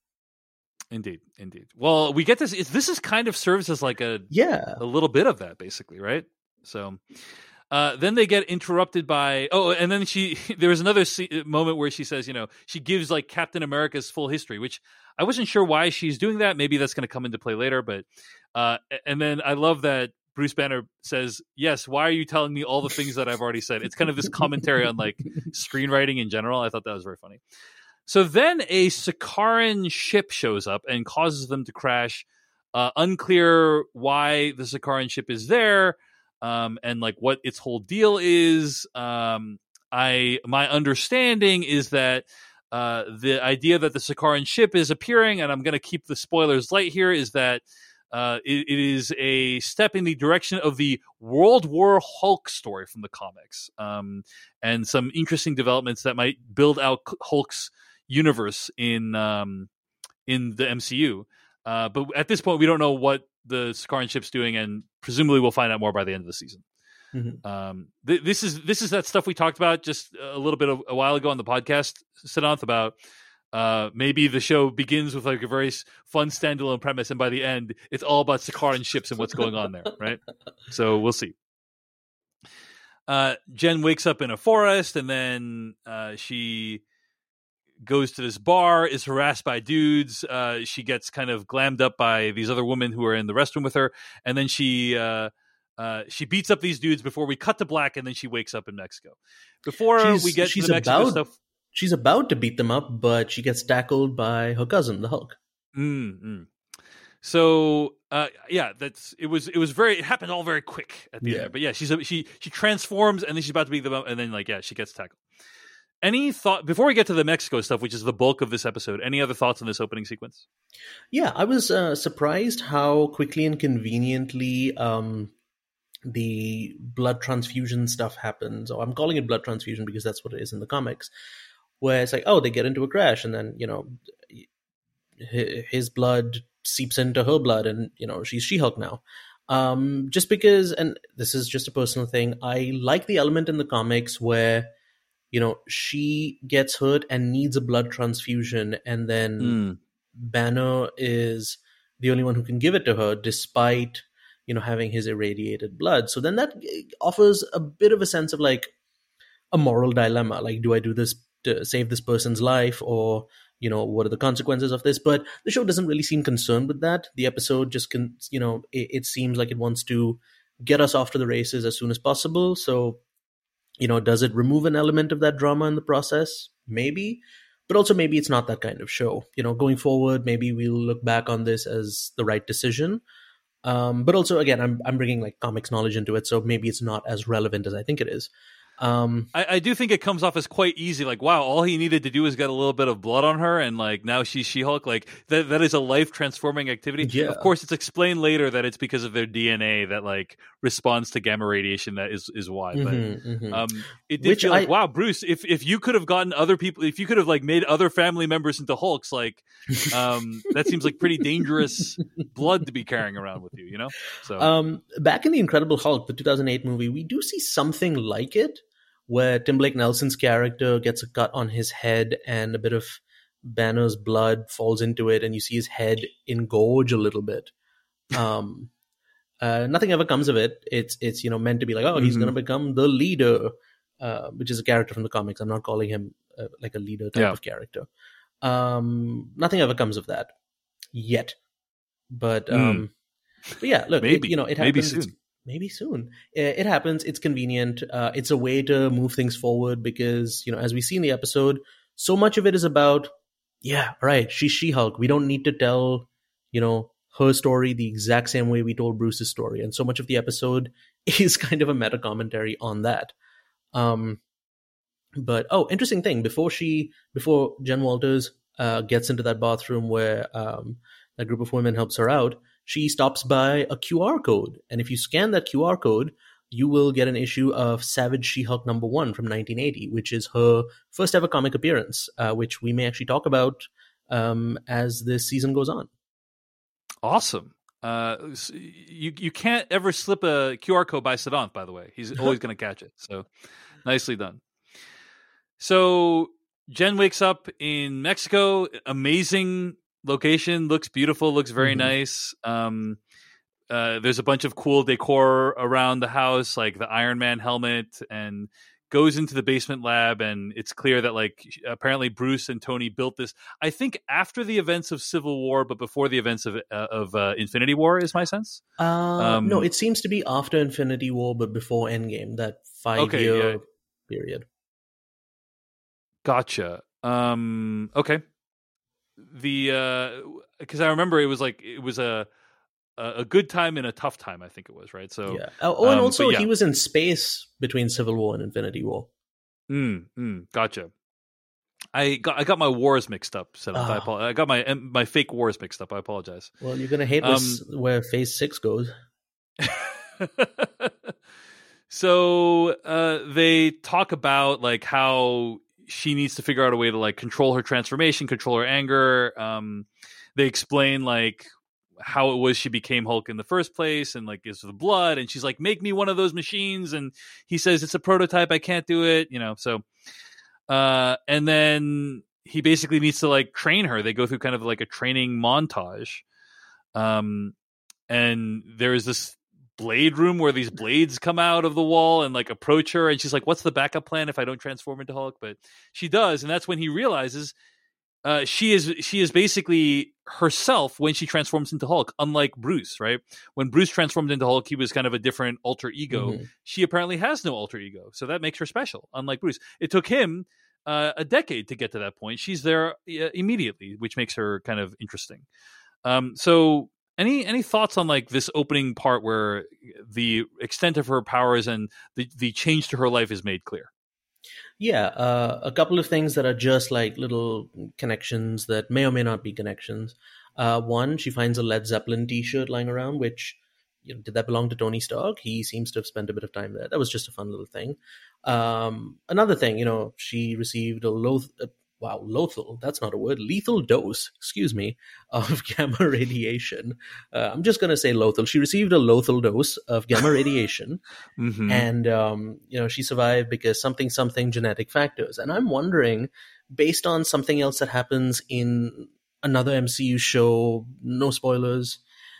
Indeed, indeed. Well, we get this. It's, this is kind of serves as like a yeah a little bit of that, basically, right? So uh, then they get interrupted by oh, and then she there was another moment where she says, you know, she gives like Captain America's full history, which I wasn't sure why she's doing that. Maybe that's going to come into play later, but uh, and then I love that. Bruce Banner says, yes, why are you telling me all the things that I've already said? It's kind of this commentary on like screenwriting in general. I thought that was very funny. So then a Sakaran ship shows up and causes them to crash. Uh, unclear why the Sakaran ship is there um, and like what its whole deal is. Um, I my understanding is that uh, the idea that the Sakaran ship is appearing, and I'm going to keep the spoilers light here, is that Uh, it, it is a step in the direction of the World War Hulk story from the comics, um, and some interesting developments that might build out Hulk's universe in um, in the M C U. Uh, but at this point, we don't know what the Sakaran ship's doing, and presumably we'll find out more by the end of the season. Mm-hmm. Um, th- this is this is that stuff we talked about just a little bit of, a while ago on the podcast, Siddhanth, about. Uh, maybe the show begins with like a very fun standalone premise, and by the end, it's all about Sakaran ships and what's going on there, right? So we'll see. uh, Jen wakes up in a forest, and then uh, she goes to this bar, is harassed by dudes. Uh, she gets kind of glammed up by these other women who are in the restroom with her, and then she uh, uh, she beats up these dudes before we cut to black, and then she wakes up in Mexico. Before she's, we get she's to the Mexico about, stuff, she's about to beat them up, but she gets tackled by her cousin, the Hulk. Mm-hmm. So uh, yeah, that's it was it was very it happened all very quick at the Yeah. end. But yeah, she's a, she she transforms, and then she's about to beat them up, and then like yeah, she gets tackled. Any thought before we get to the Mexico stuff, which is the bulk of this episode? Any other thoughts on this opening sequence? Yeah, I was uh, surprised how quickly and conveniently um, the blood transfusion stuff happens. Or I'm calling it blood transfusion because that's what it is in the comics, where it's like, oh, they get into a crash, and then you know his blood seeps into her blood, and you know she's She-Hulk now. Um, just because, and this is just a personal thing, I like the element in the comics where you know she gets hurt and needs a blood transfusion, and then Mm. Banner is the only one who can give it to her, despite you know having his irradiated blood. So then that offers a bit of a sense of like a moral dilemma. Like, do I do this to save this person's life, or you know, what are the consequences of this? But the show doesn't really seem concerned with that. The episode just can, you know, it, it seems like it wants to get us off to the races as soon as possible. So, you know, does it remove an element of that drama in the process? Maybe. But also maybe it's not that kind of show. You know, going forward, maybe we'll look back on this as the right decision. Um, but also, again, I'm I'm bringing like comics knowledge into it, so maybe it's not as relevant as I think it is. Um, I, I do think it comes off as quite easy. Like, wow, all he needed to do is get a little bit of blood on her, and like now she's She-Hulk. Like that that is a life transforming activity. Yeah. Of course, it's explained later that it's because of their D N A that like responds to gamma radiation. That is is why. But mhm, mhm. um, it did Which feel like, I- wow, Bruce, if if you could have gotten other people, if you could have like made other family members into Hulks, like um, that seems like pretty dangerous blood to be carrying around with you. You know. So Um, back in the Incredible Hulk, the two thousand eight movie, we do see something like it, where Tim Blake Nelson's character gets a cut on his head and a bit of Banner's blood falls into it, and you see his head engorge a little bit. Um, uh, nothing ever comes of it. It's it's you know meant to be like, oh, he's Mhm. going to become the leader, uh, which is a character from the comics. I'm not calling him uh, like a leader type Yeah. of character. Um, nothing ever comes of that yet. But um, but yeah, look, it- Maybe. you know, it Maybe happens. It's- soon. Maybe soon. Uh, It happens. It's convenient. Uh, it's a way to move things forward because, you know, as we see in the episode, so much of it is about, yeah, right, she's She-Hulk. We don't need to tell, you know, her story the exact same way we told Bruce's story. And so much of the episode is kind of a meta commentary on that. Um, but, oh, interesting thing. Before she, before Jen Walters uh, gets into that bathroom where um, that group of women helps her out, she stops by a Q R code. And if you scan that Q R code, you will get an issue of Savage She-Hulk number one from nineteen eighty, which is her first ever comic appearance, uh, which we may actually talk about um, as this season goes on. Awesome. Uh, s- you you can't ever slip a Q R code by Sadanth, by the way. He's always going to catch it. So nicely done. So Jen wakes up in Mexico. Amazing location. Looks beautiful. Looks very Mhm. nice. Um, uh, there's a bunch of cool decor around the house, like the Iron Man helmet, and goes into the basement lab, and it's clear that like apparently Bruce and Tony built this, I think, after the events of Civil War, but before the events of uh, of uh, Infinity War, is my sense. Uh, Um, no, it seems to be after Infinity War, but before Endgame, that five Okay, year yeah. period. Gotcha. Um, okay. The because I remember it was like it was a a a good time and a tough time. I think it was right. So Yeah. Oh, oh, and um, also but yeah. he was in space between Civil War and Infinity War. Mm, mm, gotcha. I got I got my wars mixed up. So I, Ah. apo- I got my my fake wars mixed up. I apologize. Well, you're gonna hate this Um, where Phase Six goes. So uh, they talk about like how she needs to figure out a way to like control her transformation, control her anger. Um, they explain like how it was she became Hulk in the first place, and like is the blood. And she's like, "Make me one of those machines." And he says, "It's a prototype. I can't do it." You know. So, uh, and then he basically needs to like train her. They go through kind of like a training montage. Um, and there is this blade room where these blades come out of the wall and like approach her, and she's like, what's the backup plan if I don't transform into Hulk? But she does, and that's when he realizes uh, she is she is basically herself when she transforms into Hulk, unlike Bruce, right? When Bruce transformed into Hulk, he was kind of a different alter ego. Mm-hmm. She apparently has no alter ego, so that makes her special, unlike Bruce. It took him uh, a decade to get to that point. She's there uh, immediately, which makes her kind of interesting. Um, so any any thoughts on like this opening part where the extent of her powers and the, the change to her life is made clear? Yeah, uh, a couple of things that are just like little connections that may or may not be connections. Uh, one, she finds a Led Zeppelin t-shirt lying around, which, you know, did that belong to Tony Stark? He seems to have spent a bit of time there. That was just a fun little thing. Um, another thing, you know, she received a loath, uh, wow, lothal, that's not a word, lethal dose, excuse me, of gamma radiation. Uh, I'm just going to say lothal. She received a lothal dose of gamma radiation, mm-hmm. and, um, you know, she survived because something, something genetic factors. And I'm wondering, based on something else that happens in another M C U show, no spoilers,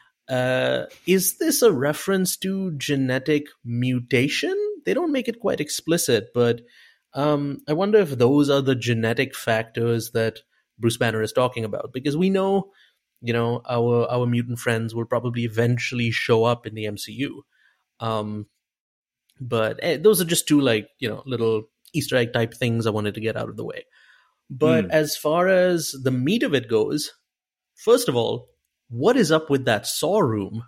uh, is this a reference to genetic mutation? They don't make it quite explicit, but Um, I wonder if those are the genetic factors that Bruce Banner is talking about, because we know, you know, our our mutant friends will probably eventually show up in the M C U. Um, but eh, those are just two, like, you know, little Easter egg type things I wanted to get out of the way. But mm. as far as the meat of it goes, first of all, what is up with that saw room?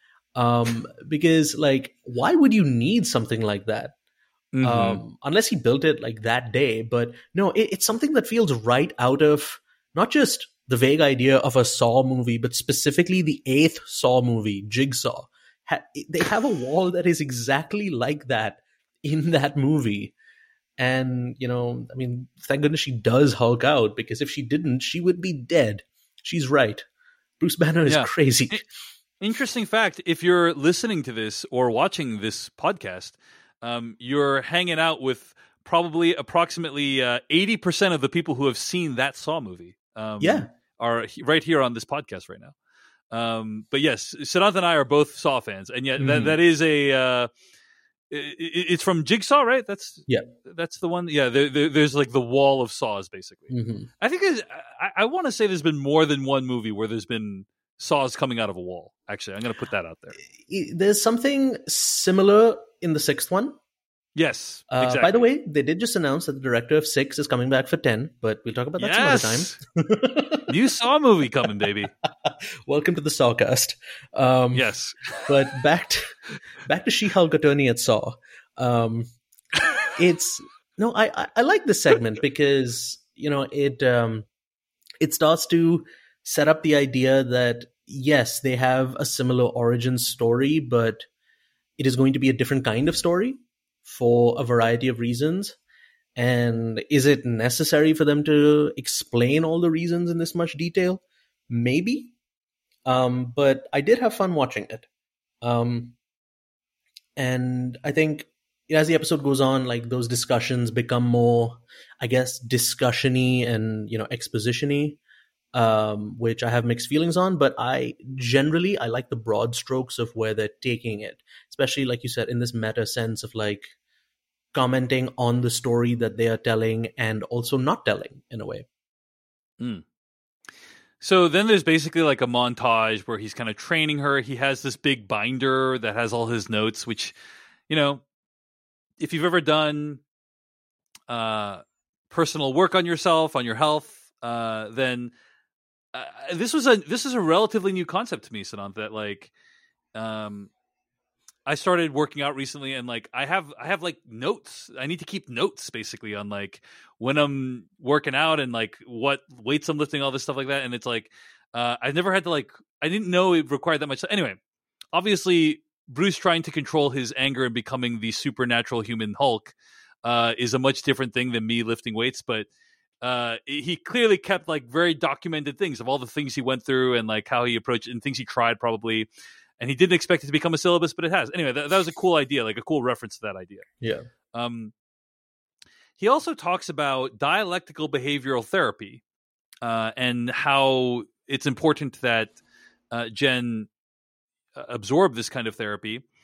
Um, because, like, why would you need something like that? Mm-hmm. Um, unless he built it like that day. But no, it, it's something that feels right out of not just the vague idea of a Saw movie, but specifically the eighth Saw movie, Jigsaw. Ha- they have a wall that is exactly like that in that movie. And, you know, I mean, thank goodness she does Hulk out, because if she didn't, she would be dead. She's right. Bruce Banner is yeah. crazy. Interesting fact, if you're listening to this or watching this podcast, Um, you're hanging out with probably approximately uh, eighty percent of the people who have seen that Saw movie. Um, yeah. Are right here on this podcast right now. Um, but yes, Siddhant and I are both Saw fans, and yet mm. that, that is a, uh, it, it's from Jigsaw, right? That's, yeah. That's the one. Yeah. There, there, there's like the wall of Saws, basically. Mm-hmm. I think there's, I, I want to say there's been more than one movie where there's been Saws coming out of a wall. Actually, I'm going to put that out there. There's something similar in the sixth one. Yes, uh, exactly. By the way, they did just announce that the director of six is coming back for ten, but we'll talk about that yes! some other time. New Saw movie coming, baby. Welcome to the Sawcast. Um, yes. But back to, back to She-Hulk attorney at Saw. Um, it's, no, I, I, I like this segment because, you know, it um, it starts to set up the idea that, yes, they have a similar origin story, but it is going to be a different kind of story for a variety of reasons. And is it necessary for them to explain all the reasons in this much detail? Maybe. Um, but I did have fun watching it. Um, and I think as the episode goes on, like, those discussions become more, I guess, discussion-y and, you know, exposition-y. Um, which I have mixed feelings on, but I generally, I like the broad strokes of where they're taking it, especially, like you said, in this meta sense of, like, commenting on the story that they are telling and also not telling in a way. Mm. So then there's basically like a montage where he's kind of training her. He has this big binder that has all his notes, which, you know, if you've ever done uh, personal work on yourself, on your health, uh, then Uh, this was a this is a relatively new concept to me, Siddhant, that like um I started working out recently, and like I have I have like notes. I need to keep notes basically on like when I'm working out and like what weights I'm lifting, all this stuff like that. And it's like uh I've never had to like I didn't know it required that much. Anyway, obviously Bruce trying to control his anger and becoming the supernatural human Hulk uh is a much different thing than me lifting weights, but uh he clearly kept like very documented things of all the things he went through and like how he approached and things he tried probably, and he didn't expect it to become a syllabus, but it has. Anyway, that, that was a cool idea, like a cool reference to that idea. Yeah. Um he also talks about dialectical behavioral therapy, uh and how it's important that uh Jen uh, absorb this kind of therapy.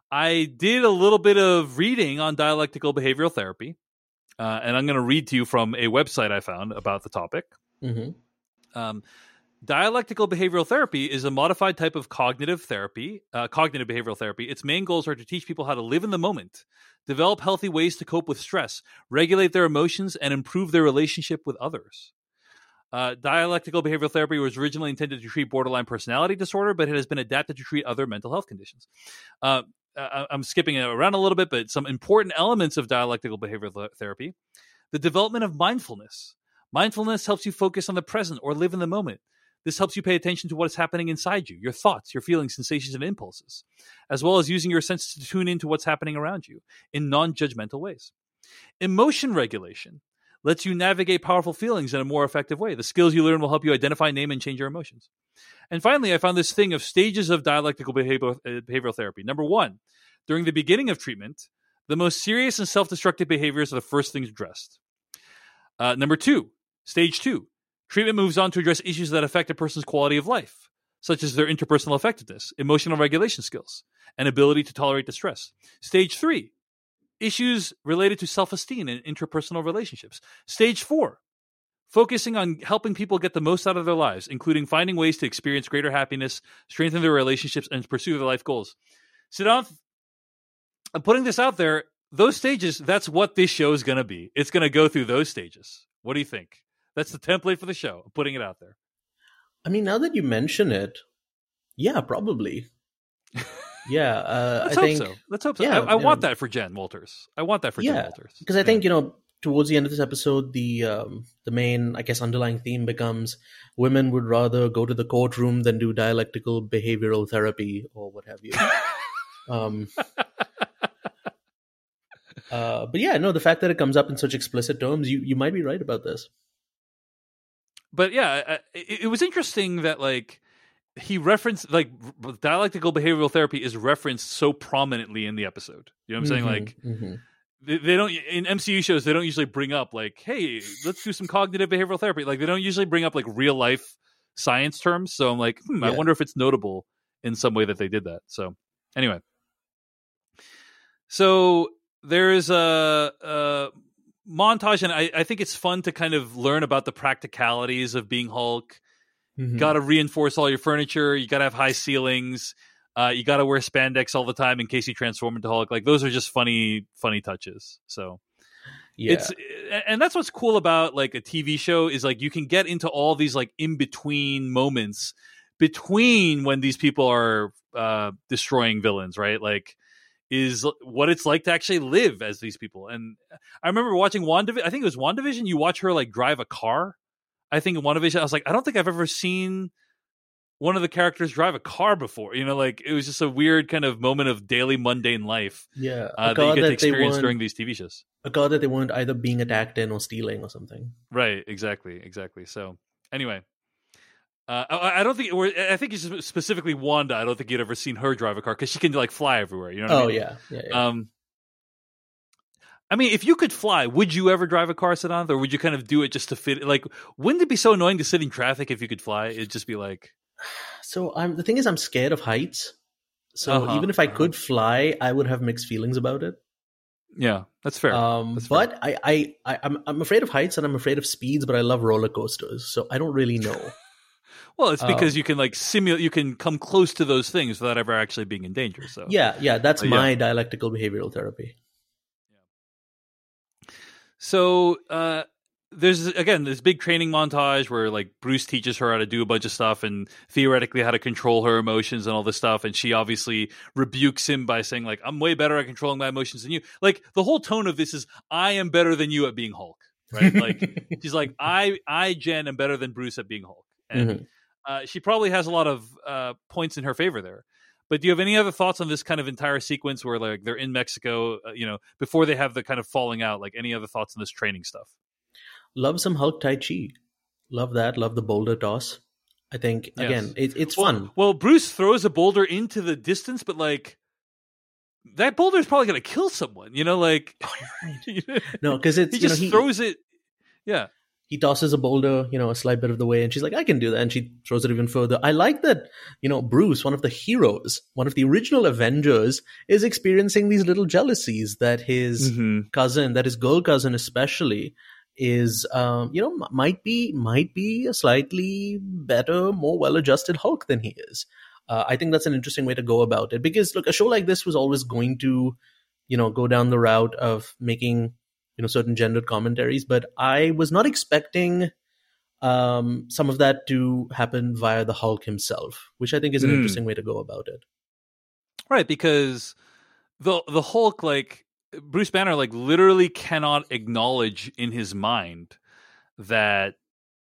I did a little bit of reading on dialectical behavioral therapy, uh, and I'm going to read to you from a website I found about the topic. Mm-hmm. Um, dialectical behavioral therapy is a modified type of cognitive therapy, uh, cognitive behavioral therapy. Its main goals are to teach people how to live in the moment, develop healthy ways to cope with stress, regulate their emotions, and improve their relationship with others. Uh, dialectical behavioral therapy was originally intended to treat borderline personality disorder, but it has been adapted to treat other mental health conditions. Uh, I'm skipping it around a little bit, but some important elements of dialectical behavioral therapy: the development of mindfulness. Mindfulness helps you focus on the present or live in the moment. This helps you pay attention to what is happening inside you, your thoughts, your feelings, sensations, and impulses, as well as using your senses to tune into what's happening around you in non-judgmental ways. Emotion regulation lets you navigate powerful feelings in a more effective way. The skills you learn will help you identify, name, and change your emotions. And finally, I found this thing of stages of dialectical behavioral, uh, behavioral therapy. Number one, during the beginning of treatment, the most serious and self-destructive behaviors are the first things addressed. Uh, number two, stage two, treatment moves on to address issues that affect a person's quality of life, such as their interpersonal effectiveness, emotional regulation skills, and ability to tolerate distress. Stage three, issues related to self-esteem and interpersonal relationships. Stage four, focusing on helping people get the most out of their lives, including finding ways to experience greater happiness, strengthen their relationships, and pursue their life goals. Siddharth, I'm putting this out there. Those stages, that's what this show is going to be. It's going to go through those stages. What do you think? That's the template for the show. I'm putting it out there. I mean, now that you mention it, yeah, probably. Yeah, uh, Let's I hope think, so. Let's hope so. Yeah, I, I want know, that for Jen Walters. I want that for yeah, Jen Walters. Because I yeah. think, you know, towards the end of this episode, the um, the main, I guess, underlying theme becomes women would rather go to the courtroom than do dialectical behavioral therapy or what have you. um, uh, but yeah, no, the fact that it comes up in such explicit terms, you, you might be right about this. But yeah, it, it was interesting that, like, he referenced, like, dialectical behavioral therapy is referenced so prominently in the episode. You know what I'm saying? Mm-hmm, Like, mm-hmm. they, they don't, in M C U shows, they don't usually bring up, like, hey, let's do some cognitive behavioral therapy. Like, they don't usually bring up, like, real life science terms. So I'm like, hmm, Yeah. I wonder if it's notable in some way that they did that. So anyway. So there's a, a montage, and I, I think it's fun to kind of learn about the practicalities of being Hulk. Mm-hmm. Got to reinforce all your furniture. You got to have high ceilings. Uh, you got to wear spandex all the time in case you transform into Hulk. Like, those are just funny, funny touches. So Yeah. it's, and that's what's cool about, like, a T V show is, like, you can get into all these, like, in between moments between when these people are uh, destroying villains, right? Like, is what it's like to actually live as these people. And I remember watching WandaVision. I think it was WandaVision. You watch her, like, drive a car. I think in WandaVision, I was like, I don't think I've ever seen one of the characters drive a car before. You know, like, it was just a weird kind of moment of daily mundane life. Yeah, uh, that you get to experience during these T V shows. A car that they weren't either being attacked in or stealing or something. Right, exactly, exactly. So anyway, uh, I, I don't think, it, I think it's specifically Wanda. I don't think you'd ever seen her drive a car because she can, like, fly everywhere. You know what oh, I mean? yeah. yeah, yeah. Um, I mean, if you could fly, would you ever drive a car, Siddharth, or would you kind of do it just to fit? Like, wouldn't it be so annoying to sit in traffic if you could fly? It'd just be like. So I'm the thing is, I'm scared of heights. So Uh-huh, even if I uh-huh. could fly, I would have mixed feelings about it. Yeah, that's fair. Um, That's fair. but I, I, I, I'm, I'm afraid of heights and I'm afraid of speeds, but I love roller coasters, so I don't really know. Well, it's because um, you can, like, simulate, you can come close to those things without ever actually being in danger. So Yeah, yeah, that's Uh, yeah. my dialectical behavioral therapy. So uh, there's, again, this big training montage where, like, Bruce teaches her how to do a bunch of stuff and theoretically how to control her emotions and all this stuff. And she obviously rebukes him by saying, like, I'm way better at controlling my emotions than you. Like, the whole tone of this is, I am better than you at being Hulk, right? Like, she's like, I, I, Jen, am better than Bruce at being Hulk. And Mhm. uh, she probably has a lot of uh, points in her favor there. But do you have any other thoughts on this kind of entire sequence where, like, they're in Mexico, uh, you know, before they have the kind of falling out? Like, any other thoughts on this training stuff? Love some Hulk Tai Chi. Love that. Love the boulder toss. I think, Yes. again, it, it's well, fun. Well, Bruce throws a boulder into the distance, but, like, that boulder is probably going to kill someone, you know, like. No, because it's, he you know, just he, throws it. Yeah. he tosses a boulder, you know, a slight bit of the way, and she's like, I can do that. And she throws it even further. I like that, you know, Bruce, one of the heroes, one of the original Avengers, is experiencing these little jealousies that his mm-hmm. cousin, that his girl cousin especially, is, um, you know, m- might be, might be a slightly better, more well-adjusted Hulk than he is. Uh, I think that's an interesting way to go about it, because look, a show like this was always going to, you know, go down the route of making, you know, certain gendered commentaries, but I was not expecting um, some of that to happen via the Hulk himself, which I think is an mm. interesting way to go about it. Right, because the the Hulk, like Bruce Banner, like literally cannot acknowledge in his mind that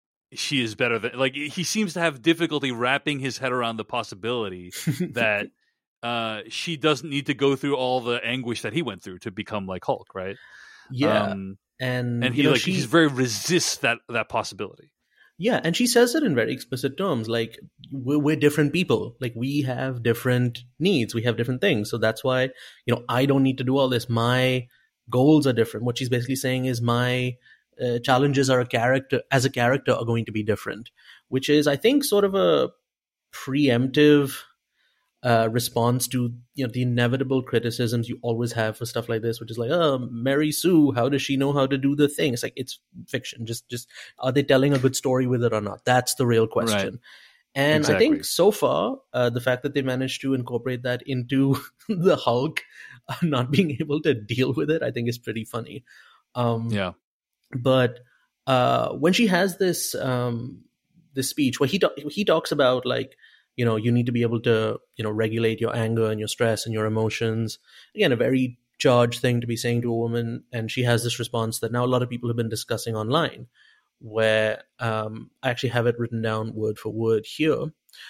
she is better than, like, he seems to have difficulty wrapping his head around the possibility that uh, she doesn't need to go through all the anguish that he went through to become like Hulk, right? Yeah, um, and and he you know, like she, he's very resists that that possibility. Yeah, and she says it in very explicit terms, like we're, we're different people, like we have different needs, we have different things, so that's why, you know, I don't need to do all this. My goals are different. What she's basically saying is my uh, challenges are a character as a character are going to be different, which is, I think, sort of a preemptive Uh, response to, you know, the inevitable criticisms you always have for stuff like this, which is like, oh, Mary Sue, how does she know how to do the thing? It's like, it's fiction. Just, just are they telling a good story with it or not? That's the real question. Right. And exactly. I think so far, uh, the fact that they managed to incorporate that into the Hulk uh, not being able to deal with it, I think is pretty funny. Um, yeah. But uh, when she has this um, this speech where he ta- he talks about, like, you know, you need to be able to, you know, regulate your anger and your stress and your emotions. Again, a very charged thing to be saying to a woman. And she has this response that now a lot of people have been discussing online, where um, I actually have it written down word for word here.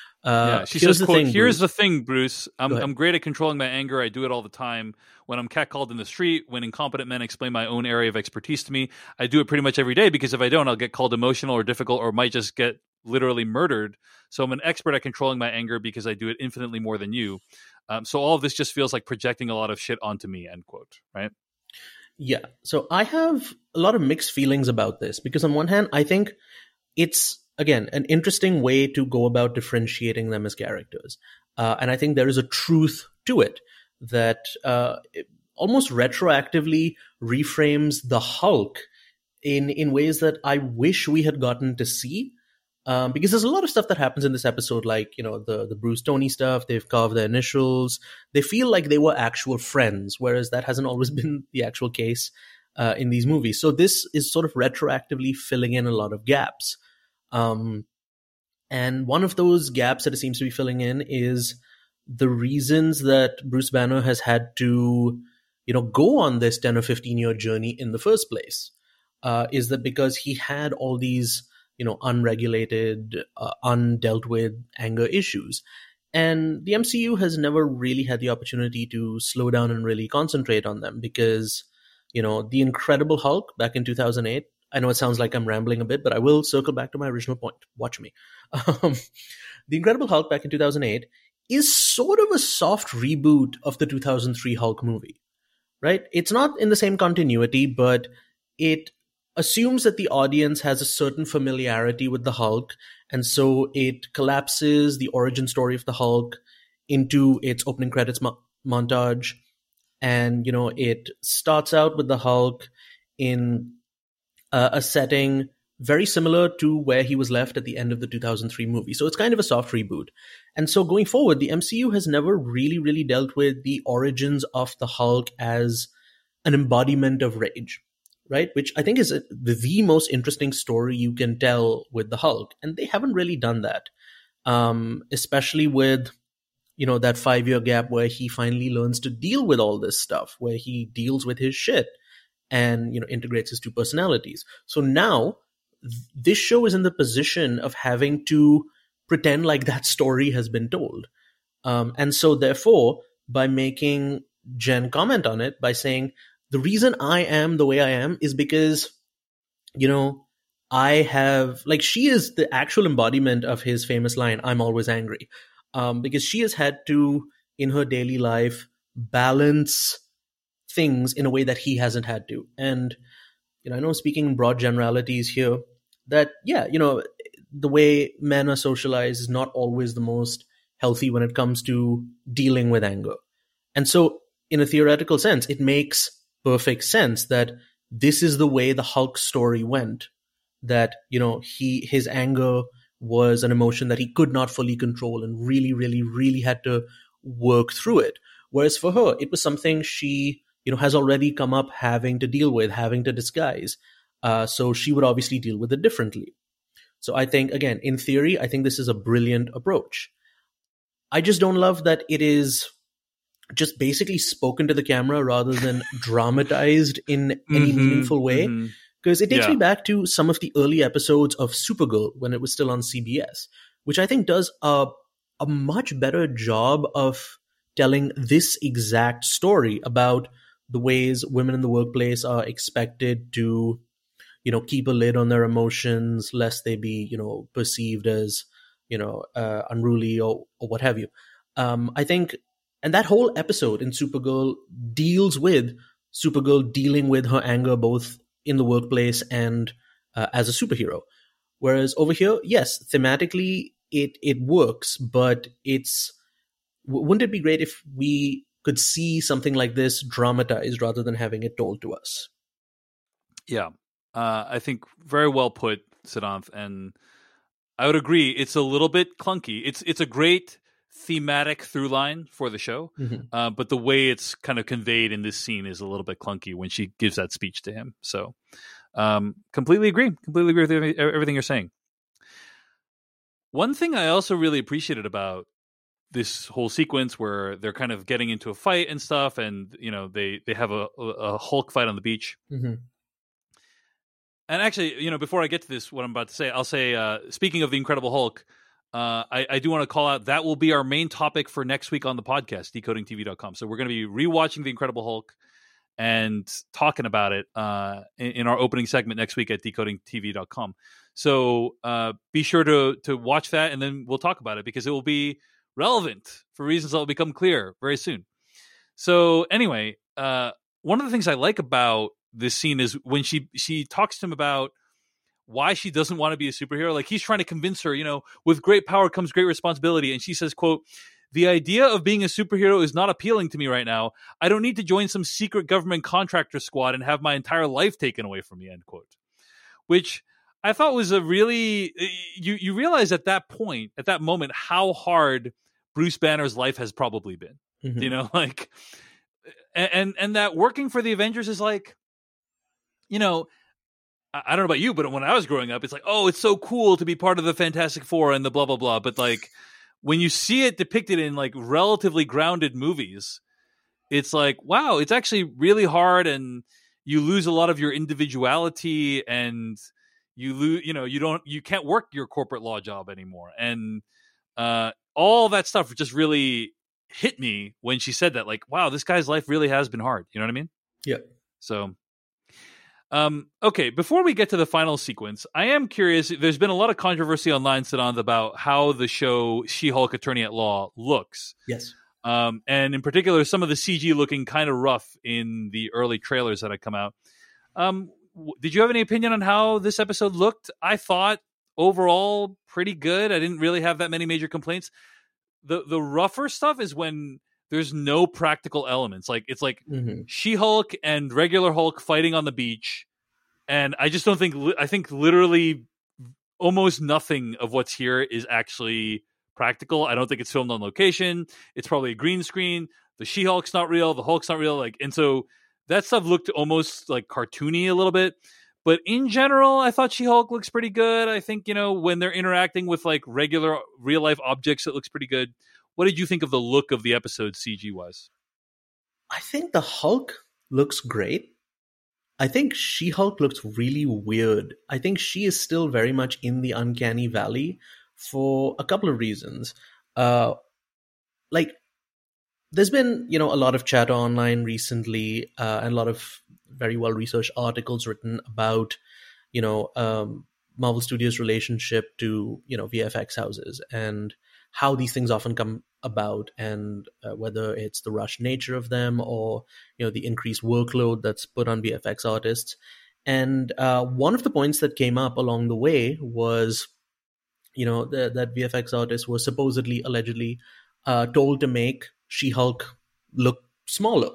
Uh, yeah, she says, quote, thing, here's Bruce. the thing, Bruce. I'm, I'm great at controlling my anger. I do it all the time. When I'm catcalled in the street, when incompetent men explain my own area of expertise to me, I do it pretty much every day, because if I don't, I'll get called emotional or difficult, or might just get literally murdered. So I'm an expert at controlling my anger because I do it infinitely more than you. Um, so all of this just feels like projecting a lot of shit onto me, end quote. Right? Yeah. So I have a lot of mixed feelings about this, because on one hand, I think it's, again, an interesting way to go about differentiating them as characters. Uh, and I think there is a truth to it that uh, it almost retroactively reframes the Hulk in, in ways that I wish we had gotten to see. Um, because there's a lot of stuff that happens in this episode, like, you know, the, the Bruce Tony stuff, they've carved their initials. They feel like they were actual friends, whereas that hasn't always been the actual case uh, in these movies. So this is sort of retroactively filling in a lot of gaps. Um, and one of those gaps that it seems to be filling in is the reasons that Bruce Banner has had to, you know, go on this ten or fifteen year journey in the first place. Uh, is that because he had all these, you know, unregulated, uh, undealt with anger issues. And the M C U has never really had the opportunity to slow down and really concentrate on them, because, you know, The Incredible Hulk back in two thousand eight, I know it sounds like I'm rambling a bit, but I will circle back to my original point. Watch me. Um, The Incredible Hulk back in two thousand eight is sort of a soft reboot of the two thousand three Hulk movie, right? It's not in the same continuity, but it assumes that the audience has a certain familiarity with the Hulk, and so it collapses the origin story of the Hulk into its opening credits mo- montage. And, you know, it starts out with the Hulk in uh, a setting very similar to where he was left at the end of the two thousand three movie. So it's kind of a soft reboot. And so going forward, the M C U has never really, really dealt with the origins of the Hulk as an embodiment of rage, right? Which I think is a, the, the most interesting story you can tell with the Hulk. And they haven't really done that, um, especially with, you know, that five-year gap where he finally learns to deal with all this stuff, where he deals with his shit and, you know, integrates his two personalities. So now this show is in the position of having to pretend like that story has been told. Um, and so therefore, by making Jen comment on it, by saying, the reason I am the way I am is because, you know, I have, like, she is the actual embodiment of his famous line, I'm always angry. Um, because she has had to, in her daily life, balance things in a way that he hasn't had to. And, you know, I know I'm speaking in broad generalities here, that, yeah, you know, the way men are socialized is not always the most healthy when it comes to dealing with anger. And so in a theoretical sense, it makes perfect sense that this is the way the Hulk story went, that, you know, he his anger was an emotion that he could not fully control and really, really, really had to work through it. Whereas for her, it was something she, you know, has already come up having to deal with, having to disguise. Uh, so she would obviously deal with it differently. So I think, again, in theory, I think this is a brilliant approach. I just don't love that it is just basically spoken to the camera rather than dramatized in any Mm-hmm, meaningful way. Because mm-hmm. it takes Yeah. me back to some of the early episodes of Supergirl when it was still on C B S, which I think does a, a much better job of telling this exact story about the ways women in the workplace are expected to, you know, keep a lid on their emotions lest they be, you know, perceived as, you know, uh, unruly or, or what have you. Um, I think, and that whole episode in Supergirl deals with Supergirl dealing with her anger both in the workplace and uh, as a superhero. Whereas over here, yes, thematically it it works, but it's w- wouldn't it be great if we could see something like this dramatized rather than having it told to us? Yeah, uh, I think very well put, Siddhanth, and I would agree. It's a little bit clunky. It's it's a great thematic through line for the show, Mm-hmm. uh, but the way it's kind of conveyed in this scene is a little bit clunky when she gives that speech to him. So, um, completely agree. Completely agree with every- everything you're saying. One thing I also really appreciated about this whole sequence where they're kind of getting into a fight and stuff, and you know they they have a, a Hulk fight on the beach. Mm-hmm. And actually, you know, before I get to this, what I'm about to say, I'll say, uh, speaking of the Incredible Hulk, uh, I, I do want to call out that will be our main topic for next week on the podcast, decoding T V dot com. So we're going to be rewatching the Incredible Hulk and talking about it uh, in, in our opening segment next week at decoding T V dot com. So uh, be sure to to watch that, and then we'll talk about it because it will be relevant for reasons that will become clear very soon. So anyway, uh, one of the things I like about this scene is when she she talks to him about why she doesn't want to be a superhero. Like he's trying to convince her, you know, with great power comes great responsibility. And she says, quote, "The idea of being a superhero is not appealing to me right now. I don't need to join some secret government contractor squad and have my entire life taken away from me," end quote. Which I thought was a really, you, you realize at that point, at that moment, how hard Bruce Banner's life has probably been. Mm-hmm. You know, like, and, and, and that working for the Avengers is like, you know, I don't know about you, but when I was growing up, it's like, oh, it's so cool to be part of the Fantastic Four and the blah, blah, blah. But like when you see it depicted in like relatively grounded movies, it's like, wow, it's actually really hard. And you lose a lot of your individuality and you lose, you know, you don't, you can't work your corporate law job anymore. And uh, all that stuff just really hit me when she said that, like, wow, this guy's life really has been hard. You know what I mean? Yeah. So, Um, okay, before we get to the final sequence, I am curious. There's been a lot of controversy online, Siddhanth, about how the show She-Hulk Attorney at Law looks. Yes. Um, and in particular, some of the C G looking kind of rough in the early trailers that had come out. Um, w- did you have any opinion on how this episode looked? I thought overall pretty good. I didn't really have that many major complaints. The the rougher stuff is when there's no practical elements. Like it's like Mm-hmm. She-Hulk and regular Hulk fighting on the beach. And I just don't think, I think literally almost nothing of what's here is actually practical. I don't think it's filmed on location. It's probably a green screen. The She-Hulk's not real. The Hulk's not real. Like, and so that stuff looked almost like cartoony a little bit. But in general, I thought She-Hulk looks pretty good. I think, you know, when they're interacting with like regular real life objects, it looks pretty good. What did you think of the look of the episode C G wise? I think the Hulk looks great. I think She-Hulk looks really weird. I think she is still very much in the uncanny valley for a couple of reasons. Uh, like, there's been, you know, a lot of chatter online recently uh, and a lot of very well-researched articles written about, you know, um, Marvel Studios' relationship to, you know, V F X houses and how these things often come about, and uh, whether it's the rush nature of them or, you know, the increased workload that's put on V F X artists. And uh, one of the points that came up along the way was, you know, the, that V F X artists were supposedly, allegedly, uh, told to make She-Hulk look smaller.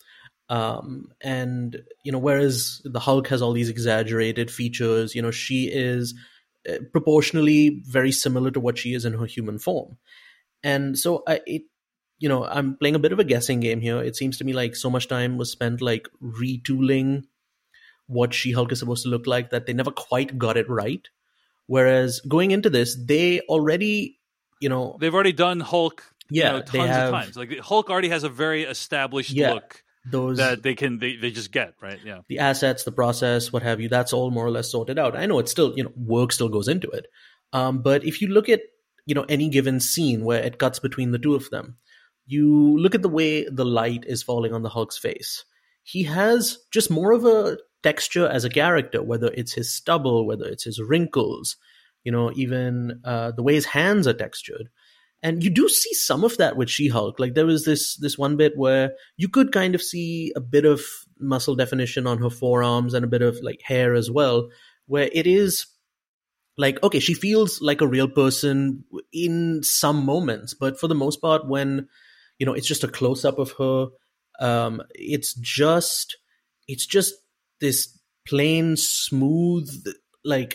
Um, and, you know, whereas the Hulk has all these exaggerated features, you know, she is proportionally very similar to what she is in her human form. And so I, it, you know, I'm playing a bit of a guessing game here. It seems to me like so much time was spent like retooling what She-Hulk is supposed to look like that they never quite got it right. Whereas going into this, they already, you know, they've already done Hulk, yeah, you know, tons have, of times. Like Hulk already has a very established yeah, look those that they can they, they just get, right? Yeah, the assets, the process, what have you. That's all more or less sorted out. I know it's still, you know, work still goes into it, um, but if you look at, you know, any given scene where it cuts between the two of them, you look at the way the light is falling on the Hulk's face. He has just more of a texture as a character, whether it's his stubble, whether it's his wrinkles, you know, even uh, the way his hands are textured. And you do see some of that with She-Hulk. Like there was this this one bit where you could kind of see a bit of muscle definition on her forearms and a bit of like hair as well, where it is like, okay, she feels like a real person in some moments, but for the most part, when, you know, it's just a close-up of her, um, it's just, it's just this plain, smooth, like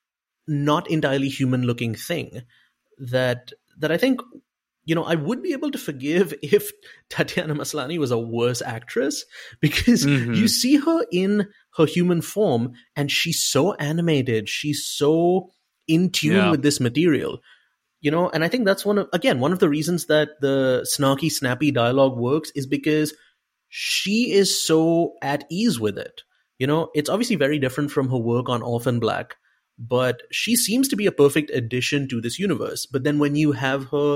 not entirely human-looking thing that that I think, you know, I would be able to forgive if Tatiana Maslany was a worse actress, because mm-hmm. you see her in her human form and she's so animated, she's so in tune yeah. with this material, you know, and I think that's one of, again, one of the reasons that the snarky, snappy dialogue works is because she is so at ease with it. You know, it's obviously very different from her work on Orphan Black, but she seems to be a perfect addition to this universe. But then when you have her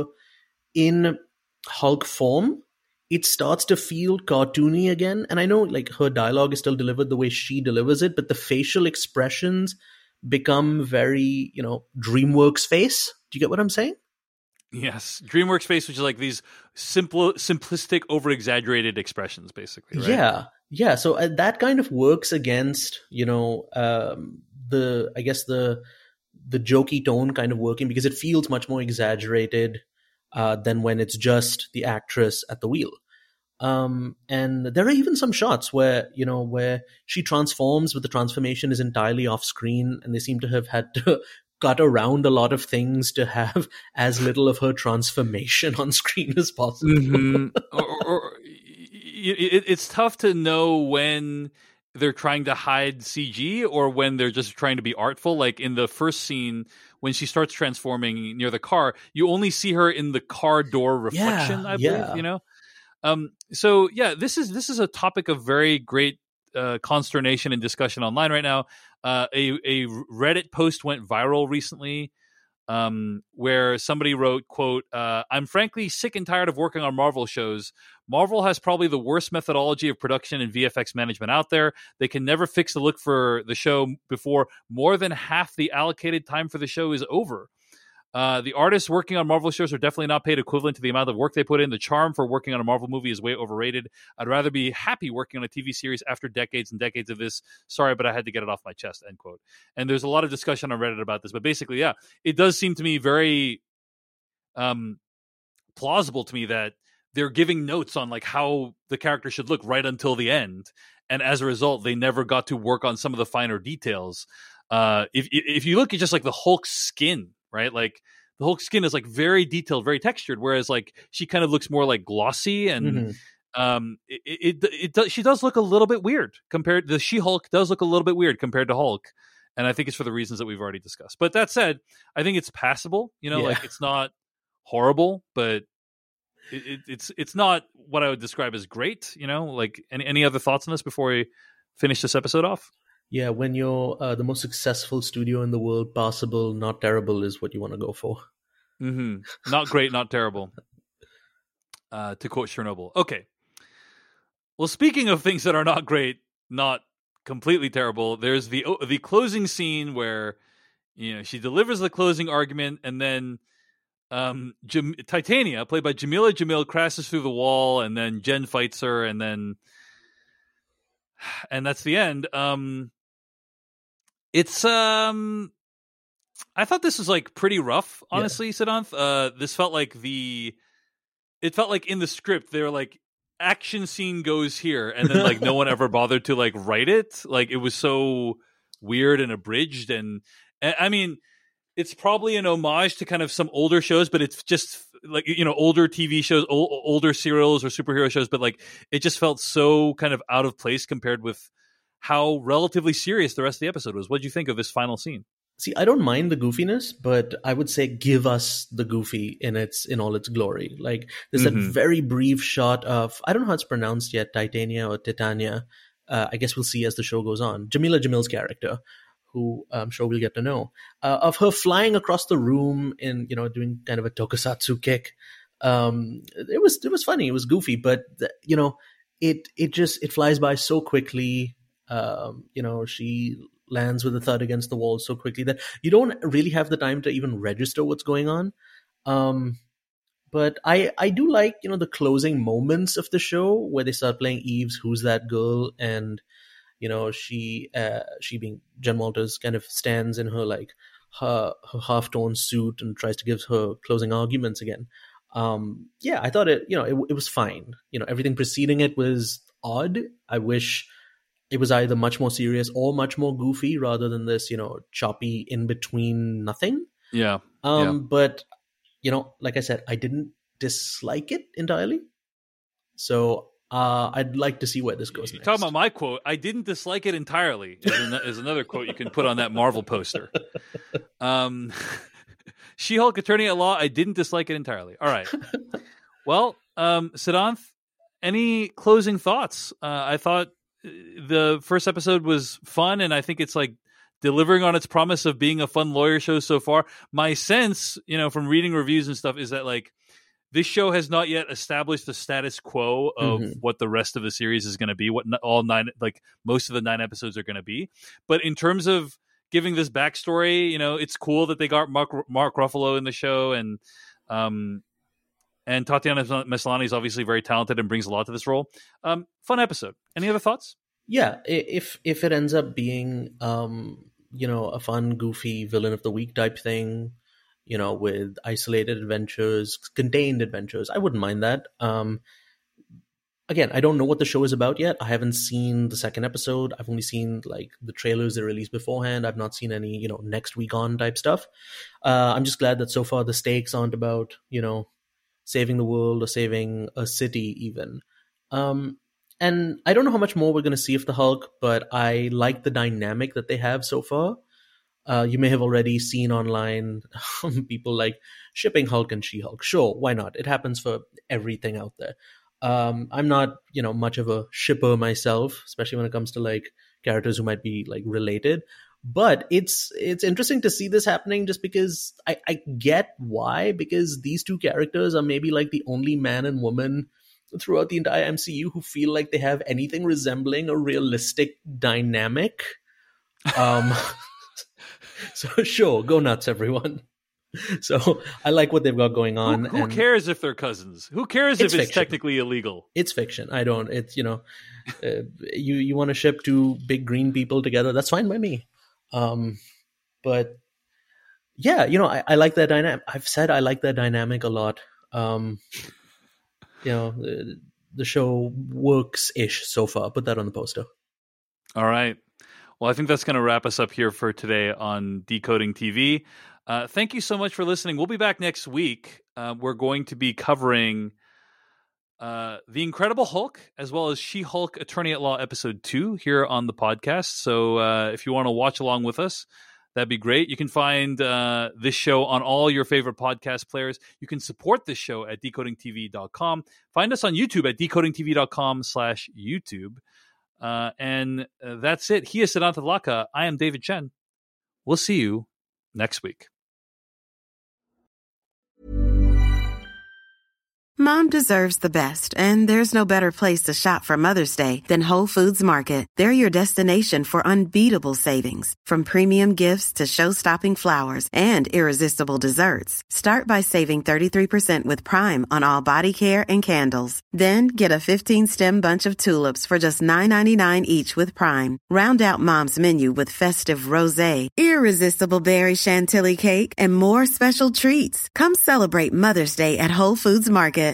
in Hulk form, it starts to feel cartoony again. And I know like her dialogue is still delivered the way she delivers it, but the facial expressions become very, you know, DreamWorks face. Do you get what I'm saying? Yes. DreamWorks face, which is like these simple, simplistic, over-exaggerated expressions, basically, right? Yeah. Yeah. So uh, that kind of works against, you know, um, the, I guess the, the jokey tone kind of working, because it feels much more exaggerated uh, than when it's just the actress at the wheel. Um, and there are even some shots where, you know, where she transforms, but the transformation is entirely off screen, and they seem to have had to cut around a lot of things to have as little of her transformation on screen as possible. Mm-hmm. or, or, or it, it's tough to know when they're trying to hide C G or when they're just trying to be artful. Like in the first scene, when she starts transforming near the car, you only see her in the car door reflection, yeah, I believe, yeah. you know? Um, so yeah, this is, this is a topic of very great uh, consternation and discussion online right now. Uh, a, a Reddit post went viral recently, um, where somebody wrote, quote, uh, I'm frankly sick and tired of working on Marvel shows. Marvel has probably the worst methodology of production and V F X management out there. They can never fix the look for the show before more than half the allocated time for the show is over. Uh, the artists working on Marvel shows are definitely not paid equivalent to the amount of work they put in. The charm for working on a Marvel movie is way overrated. I'd rather be happy working on a T V series after decades and decades of this. Sorry, but I had to get it off my chest, end quote. And there's a lot of discussion on Reddit about this. But basically, yeah, it does seem to me very um, plausible to me that they're giving notes on like how the character should look right until the end. And as a result, they never got to work on some of the finer details. Uh, if if you look at just like the Hulk's skin, right? Like the Hulk skin is like very detailed, very textured, whereas like she kind of looks more like glossy, and mm-hmm. um, it, it, it, it does, she does look a little bit weird compared. The She-Hulk does look a little bit weird compared to Hulk, and I think it's for the reasons that we've already discussed. But that said, I think it's passable. You know, yeah. like it's not horrible, but it, it, it's it's not what I would describe as great. You know, like any any other thoughts on this before we finish this episode off? Yeah, when you're uh, the most successful studio in the world, passable, not terrible is what you want to go for. Mm-hmm. Not great, not terrible. Uh, to quote Chernobyl. Okay. Well, speaking of things that are not great, not completely terrible, there's the the closing scene where, you know, she delivers the closing argument, and then um, Jam- Titania, played by Jamila Jamil, crashes through the wall, and then Jen fights her, and then and that's the end. Um, It's um, I thought this was like pretty rough, honestly, yeah. Siddhanth. Uh, this felt like the, it felt like in the script they were like, action scene goes here, and then like no one ever bothered to like write it. Like it was so weird and abridged, and, and I mean, it's probably an homage to kind of some older shows, but it's just like, you know, older T V shows, o- older serials or superhero shows, but like it just felt so kind of out of place compared with how relatively serious the rest of the episode was. What did you think of this final scene? See, I don't mind the goofiness, but I would say give us the goofy in its in all its glory. Like there's mm-hmm. that very brief shot of, I don't know how it's pronounced yet, Titania or Titania. Uh, I guess we'll see as the show goes on. Jamila Jamil's character, who I'm sure we'll get to know, uh, of her flying across the room in, you know, doing kind of a tokusatsu kick. Um, it was it was funny, it was goofy, but the, you know, it it just it flies by so quickly. Um, you know, she lands with a thud against the wall so quickly that you don't really have the time to even register what's going on. Um, but I, I do like, you know, the closing moments of the show where they start playing Eve's Who's That Girl? And, you know, she, uh, she being Jen Walters kind of stands in her like her, her half-torn suit and tries to give her closing arguments again. Um, yeah, I thought it, you know, it, it was fine. You know, everything preceding it was odd. I wish it was either much more serious or much more goofy rather than this, you know, choppy in between nothing. Yeah. Um, yeah. But, you know, like I said, I didn't dislike it entirely. So uh, I'd like to see where this goes You're next. Talking about my quote, I didn't dislike it entirely, is, an- is another quote you can put on that Marvel poster. Um, She-Hulk Attorney at Law, I didn't dislike it entirely. All right. Well, um, Siddhanth, any closing thoughts? Uh, I thought the first episode was fun, and I think it's like delivering on its promise of being a fun lawyer show so far. My sense, you know, from reading reviews and stuff, is that like this show has not yet established the status quo of mm-hmm. what the rest of the series is going to be, what all nine, like most of the nine episodes are going to be. But in terms of giving this backstory, you know, it's cool that they got Mark, Mark Ruffalo in the show, and um, and Tatiana Maslany is obviously very talented and brings a lot to this role. Um, fun episode. Any other thoughts? Yeah, if if it ends up being, um, you know, a fun, goofy villain of the week type thing, you know, with isolated adventures, contained adventures, I wouldn't mind that. Um, again, I don't know what the show is about yet. I haven't seen the second episode. I've only seen like the trailers they released beforehand. I've not seen any, you know, next week on type stuff. Uh, I'm just glad that so far the stakes aren't about, you know, saving the world or saving a city even. Um, and I don't know how much more we're going to see of the Hulk, but I like the dynamic that they have so far. Uh, you may have already seen online people like shipping Hulk and She-Hulk. Sure, why not? It happens for everything out there. Um, I'm not, you know, much of a shipper myself, especially when it comes to like characters who might be like related. But it's it's interesting to see this happening just because I, I get why, because these two characters are maybe like the only man and woman throughout the entire M C U who feel like they have anything resembling a realistic dynamic. Um, so sure, go nuts, everyone. So I like what they've got going on. Who, who and cares if they're cousins? Who cares it's if it's fiction. technically illegal? It's fiction. I don't. It's, you know, uh, you you want to ship two big green people together? That's fine by me. Um, but yeah, you know, I, I like that dynamic. I've said I like that dynamic a lot. Um, you know, the, the show works-ish so far. Put that on the poster. All right. Well, I think that's going to wrap us up here for today on Decoding T V. Uh, thank you so much for listening. We'll be back next week. Uh, we're going to be covering uh, The Incredible Hulk, as well as She-Hulk Attorney at Law Episode two here on the podcast. So uh, if you want to watch along with us, that'd be great. You can find uh, this show on all your favorite podcast players. You can support this show at decoding t v dot com. Find us on YouTube at decoding t v dot com slash YouTube. Uh, and uh, that's it. He is Siddhanth Adlakha. I am David Chen. We'll see you next week. Mom deserves the best, and there's no better place to shop for Mother's Day than Whole Foods Market. They're your destination for unbeatable savings, from premium gifts to show-stopping flowers and irresistible desserts. Start by saving thirty-three percent with Prime on all body care and candles. Then get a fifteen-stem bunch of tulips for just nine ninety-nine each with Prime. Round out Mom's menu with festive rosé, irresistible berry chantilly cake, and more special treats. Come celebrate Mother's Day at Whole Foods Market.